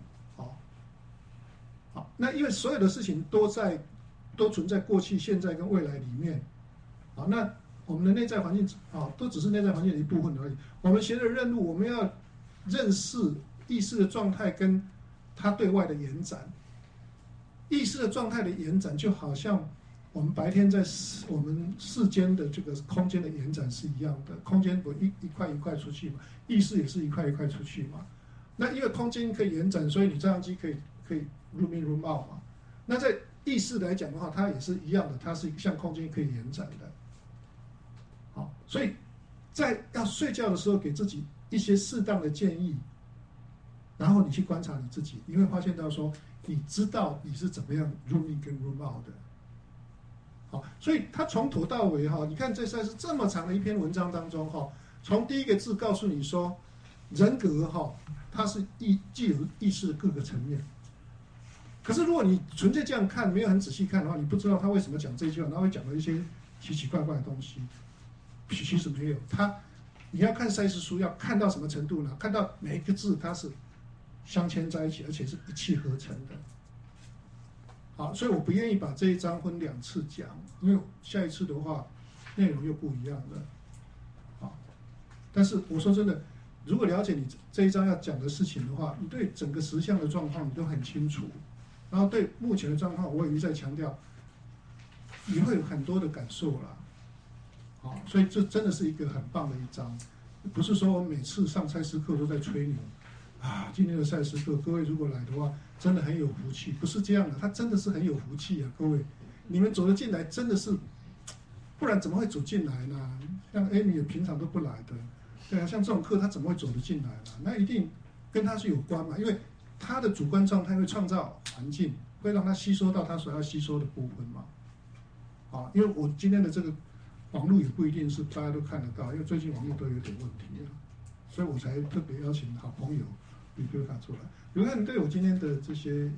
好，那因为所有的事情都存在过去、现在跟未来里面。好，那我们的内在环境都只是内在环境的一部分而已。我们学着认路，我们要认识意识的状态跟它对外的延展。意识的状态的延展，就好像我们白天在我们世间的这个空间的延展是一样的。空间不一块一块出去嘛，意识也是一块一块出去嘛。那因为空间可以延展，所以你照相机可以 room in room out 嘛。那在意识来讲的话，它也是一样的，它是像空间可以延展的。好，所以在要睡觉的时候，给自己一些适当的建议，然后你去观察你自己，你会发现到说，你知道你是怎么样 room in 跟 room out 的。好，所以他从头到尾你看这算是这么长的一篇文章当中从第一个字告诉你说，人格它是既有意识的各个层面。可是如果你纯粹这样看，没有很仔细看的话，你不知道他为什么讲这句话，然后会讲到一些奇奇怪怪的东西。其实没有，你要看赛斯书，要看到什么程度呢？看到每一个字它是镶嵌在一起，而且是一气呵成的。好，所以我不愿意把这一章分2次讲，因为下一次的话内容又不一样了。好，但是我说真的，如果了解你这一章要讲的事情的话，你对整个实相的状况你都很清楚，然后对目前的状况我也一再强调，你会有很多的感受啦。好，所以这真的是一个很棒的一章，不是说我每次上赛斯课都在吹牛啊。今天的赛斯课，各位如果来的话，真的很有福气，不是这样的，他真的是很有福气啊，各位，你们走得进来真的是，不然怎么会走进来呢？像 Amy 也平常都不来的，对啊，像这种课他怎么会走得进来呢？那一定跟他是有关嘛，因为他的主观状态会创造环境，会让他吸收到他所要吸收的部分嘛。啊，因为我今天的这个网络也不一定是大家都看得到，因为最近网络都有点问题了，所以我才特别邀请好朋友吕克卡出来。吕克，你对我今天的这些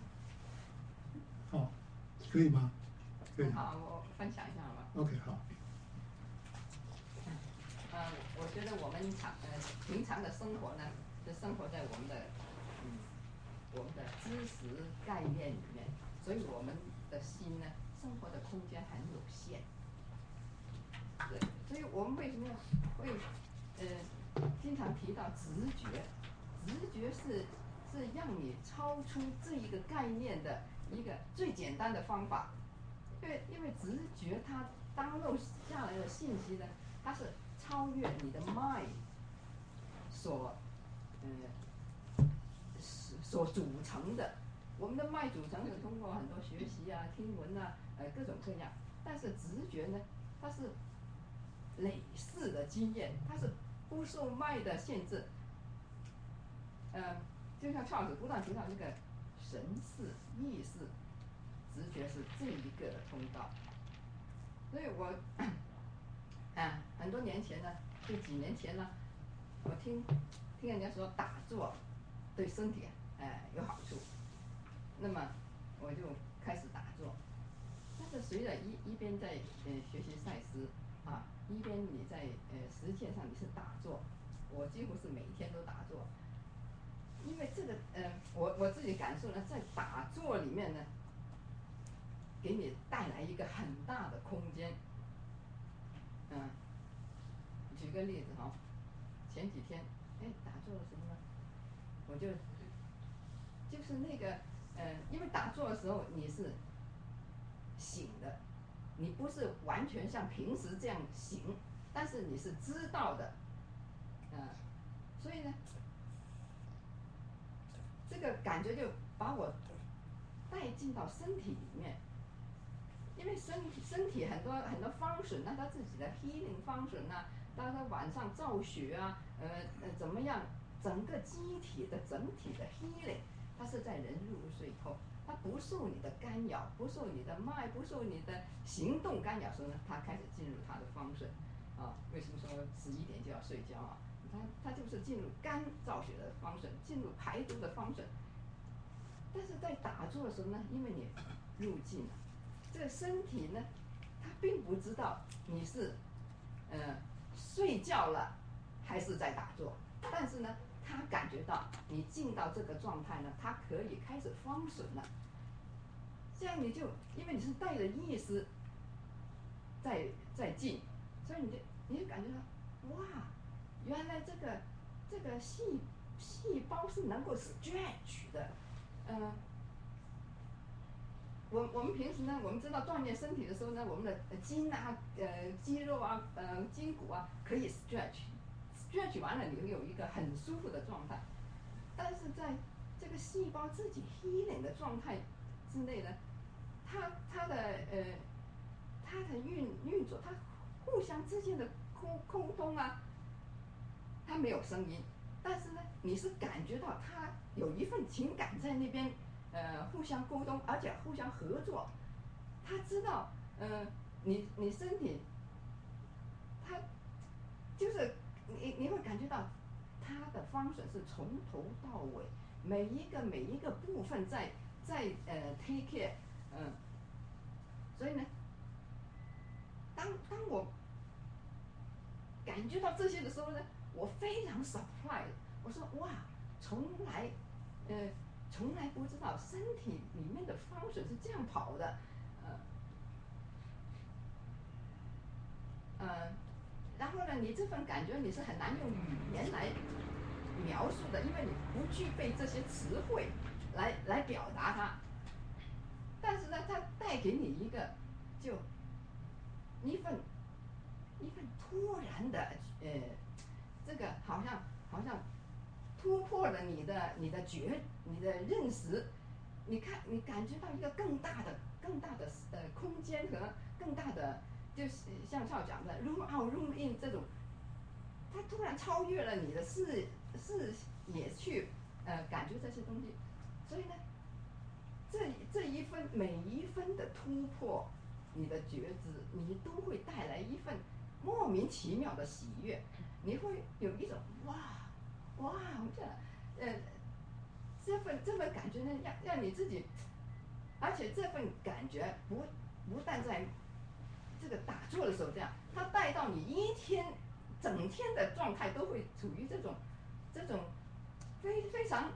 可以吗？可以。 好，我分享一下好吧。 OK， 好。 我觉得我们平常的生活呢，就生活在我们的知识概念里面，所以我们的心呢，生活的空间很有限。对，所以我们为什么会经常提到直觉？直觉是让你超出这一个概念的一个最简单的方法。因为直觉它download下来的信息呢，它是超越你的 mind 所组成的。我们的 mind 组成是通过很多学习啊、听闻啊、各种各样，但是直觉呢，它是累世的经验，它是不受 mind 的限制。就像 Charles 不断提到这个神识、意识、直觉是这一个通道。所以我很多年前呢，就几年前呢，我听人家说打坐对身体有好处，那么我就开始打坐。但是随着一边在学习赛斯一边你在实践上你是打坐，我几乎是每天都打坐。因为这个我自己感受呢，在打坐里面呢，给你带来一个很大的空间。举个例子前几天打坐的时候呢，我就是那个因为打坐的时候你是醒的，你不是完全像平时这样醒，但是你是知道的， 所以呢，这个感觉就把我带进到身体里面，因为身体很多function，那它自己的 healing function 啊，它晚上造血啊，怎么样，整个机体的整体的 healing， 它是在人入睡后，它不受你的干扰，不受你的脉，不受你的行动干扰的时候呢，它开始进入它的 function。为什么说11点就要睡觉啊？它就是进入肝造血的 function， 进入排毒的 function。但是在打坐的时候呢，因为你入境了，这个身体呢，它并不知道你是睡觉了还是在打坐，但是呢，它感觉到你进到这个状态呢，它可以开始function了。这样你就因为你是带着意识在进，所以你就感觉到哇，原来这个细胞是能够 stretch 的。我们平时呢，我们知道锻炼身体的时候呢，我们的筋啊、肌肉啊、筋骨啊可以 stretch 完了，你会有一个很舒服的状态。但是在这个细胞自己 healing 的状态之内呢，它的运作，它互相之间的沟通啊，它没有声音，但是呢，你是感觉到它有一份情感在那边。互相沟通，而且互相合作。他知道，你身体，他就是你会感觉到，他的function是从头到尾，每一个部分在take care，所以呢，当我感觉到这些的时候呢，我非常 surprise， 我说哇，从来不知道身体里面的function是这样跑的，然后呢，你这份感觉你是很难用语言来描述的，因为你不具备这些词汇来表达它。但是呢，它带给你一个一份突然的这个好像突破了你的认识，你感觉到一个更大的空间和更大的，就是像少讲的 room out room in 这种，它突然超越了你的视野去感觉这些东西，所以呢，每一分的突破，你的觉知，你都会带来一份莫名其妙的喜悦，你会有一种哇，这份感觉呢，让你自己，而且这份感觉不但在这个打坐的时候这样，它带到你整天的状态都会处于这种非常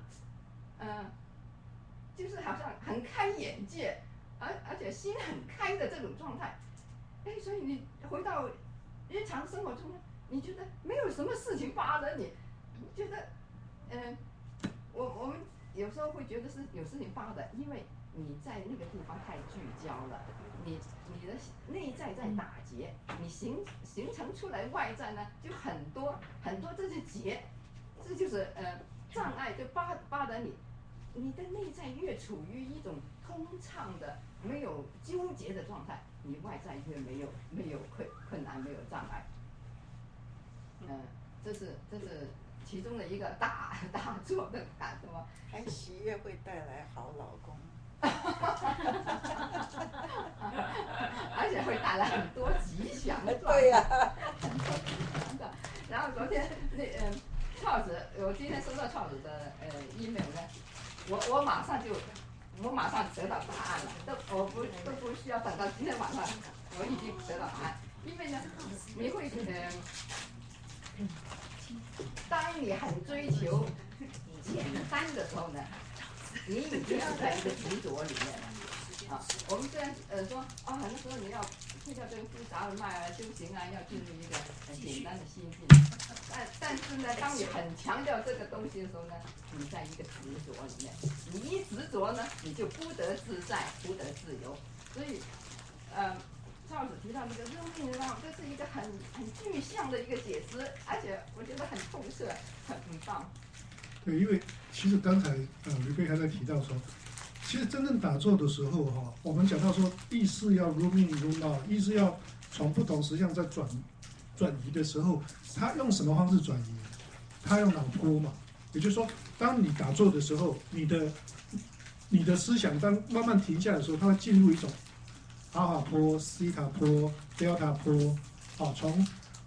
就是好像很开眼界，而且心很开的这种状态。所以你回到日常生活中呢，你觉得没有什么事情发生，你觉得我们有时候会觉得是有事情发生，因为你在那个地方太聚焦了，你的内在在打结，你形成出来外在呢，就很多这些结，这就是障碍，就扒得你的内在越处于一种通畅的、没有纠结的状态，你外在越没有困难，没有障碍。这是其中的一个大做的感受。 还喜悦会带来好老公。 而且会带来很多吉祥的状态。 对呀、 然后昨天超子，我今天收到超子的email 呢，我马上得到答案了，都不需要等到今天晚上，我已经得到答案。因为呢，你会当你很追求简单的时候呢，你已经是在一个执着里面了。我们虽然说很多时候你要退掉这个复杂的脉修行啊，要进入一个简单的心境，但是呢，当你很强调这个东西的时候呢，你在一个执着里面，你一执着呢，你就不得自在，不得自由。所以赵子提到那个生命让，这是一个很具象的一个解释，而且我觉得很透彻，很棒。 对，因为其实刚才吕贝还在提到说，其实真正打坐的时候哈，我们讲到说意识要 room in room out， 意识要从不同实相在转移的时候，他用什么方式转移？他用脑波嘛，也就是说，当你打坐的时候，你的思想当慢慢停下来的时候，它会进入一种阿尔法波、西塔波、德尔塔波，从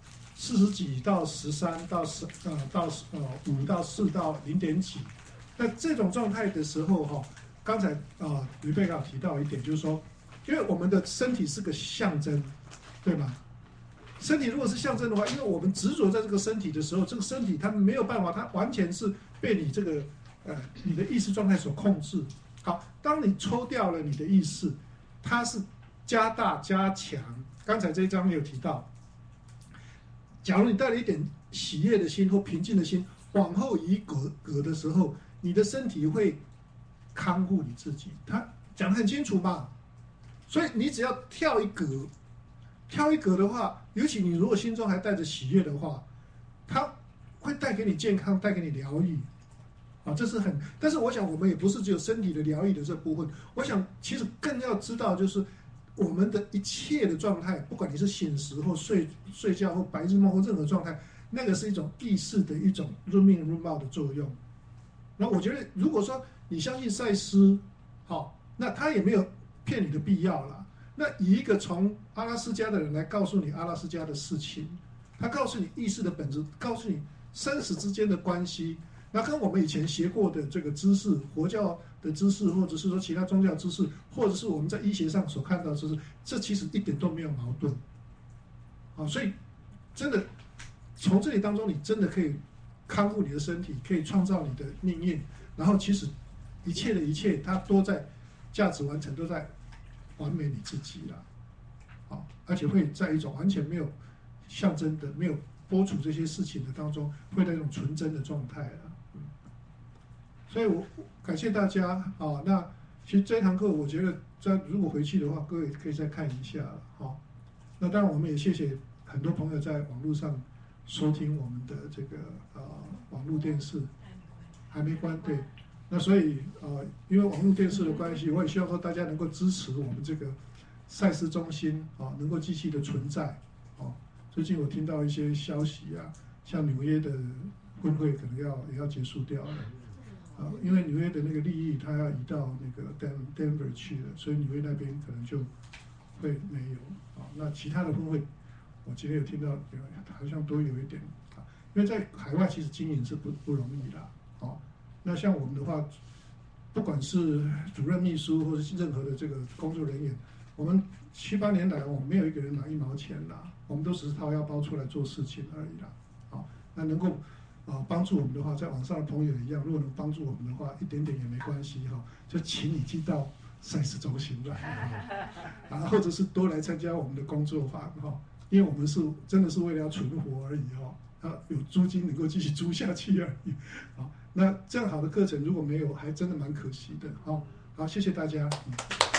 40几到13到5到4到0几，那这种状态的时候哈，刚才吕贝卡提到一点，就是说，因为我们的身体是个象征，对吗？身体如果是象征的话，因为我们执着在这个身体的时候，这个身体它没有办法，它完全是被你这个你的意识状态所控制。好，当你抽掉了你的意识，它是加大加强。刚才这一章有提到，假如你带了一点喜悦的心或平静的心往后移格的时候，你的身体会看护你自己。他讲得很清楚嘛，所以你只要跳一格的话，尤其你如果心中还带着喜悦的话，它会带给你健康，带给你疗愈。这是很，但是我想我们也不是只有身体的疗愈的这部分，我想其实更要知道就是我们的一切的状态，不管你是醒时或睡觉或白日梦或任何状态，那个是一种意识的一种 room in room out 的作用。那我觉得如果说你相信赛斯，那他也没有骗你的必要啦。那以一个从阿拉斯加的人来告诉你阿拉斯加的事情，他告诉你意识的本质，告诉你生死之间的关系，那跟我们以前学过的这个知识，佛教的知识，或者是说其他宗教知识，或者是我们在医学上所看到的知识，这其实一点都没有矛盾。所以真的从这里当中，你真的可以康复你的身体，可以创造你的命运，然后其实一切的一切，它都在价值完成，都在完美你自己了。而且会在一种完全没有象征的、没有播出这些事情的当中，会在一种纯真的状态了。所以我感谢大家。那其实这一堂课，我觉得如果回去的话，各位可以再看一下。那当然我们也谢谢很多朋友在网络上收听我们的这个网络电视，还没关，对。那所以因为网络电视的关系，我也希望说大家能够支持我们这个赛事中心能够继续的存在。最近我听到一些消息像纽约的婚会可能也要结束掉了。因为纽约的那个利益，它要移到那个 Denver 去了，所以纽约那边可能就会没有。那其他的婚会，我今天有听到好像都有一点。因为在海外其实经营是不容易的。那像我们的话，不管是主任秘书或者是任何的这个工作人员，我们7、8年来，我们没有一个人拿1毛钱啦，我们都只是掏腰包出来做事情而已啦。那能够帮助我们的话，在网上的朋友一样，如果能帮助我们的话，一点点也没关系就请你进到赛事中心来，或者是多来参加我们的工作坊因为我们真的是为了要存活而已有租金能够继续租下去而已。那这样好的课程如果没有，还真的蛮可惜的。好，谢谢大家。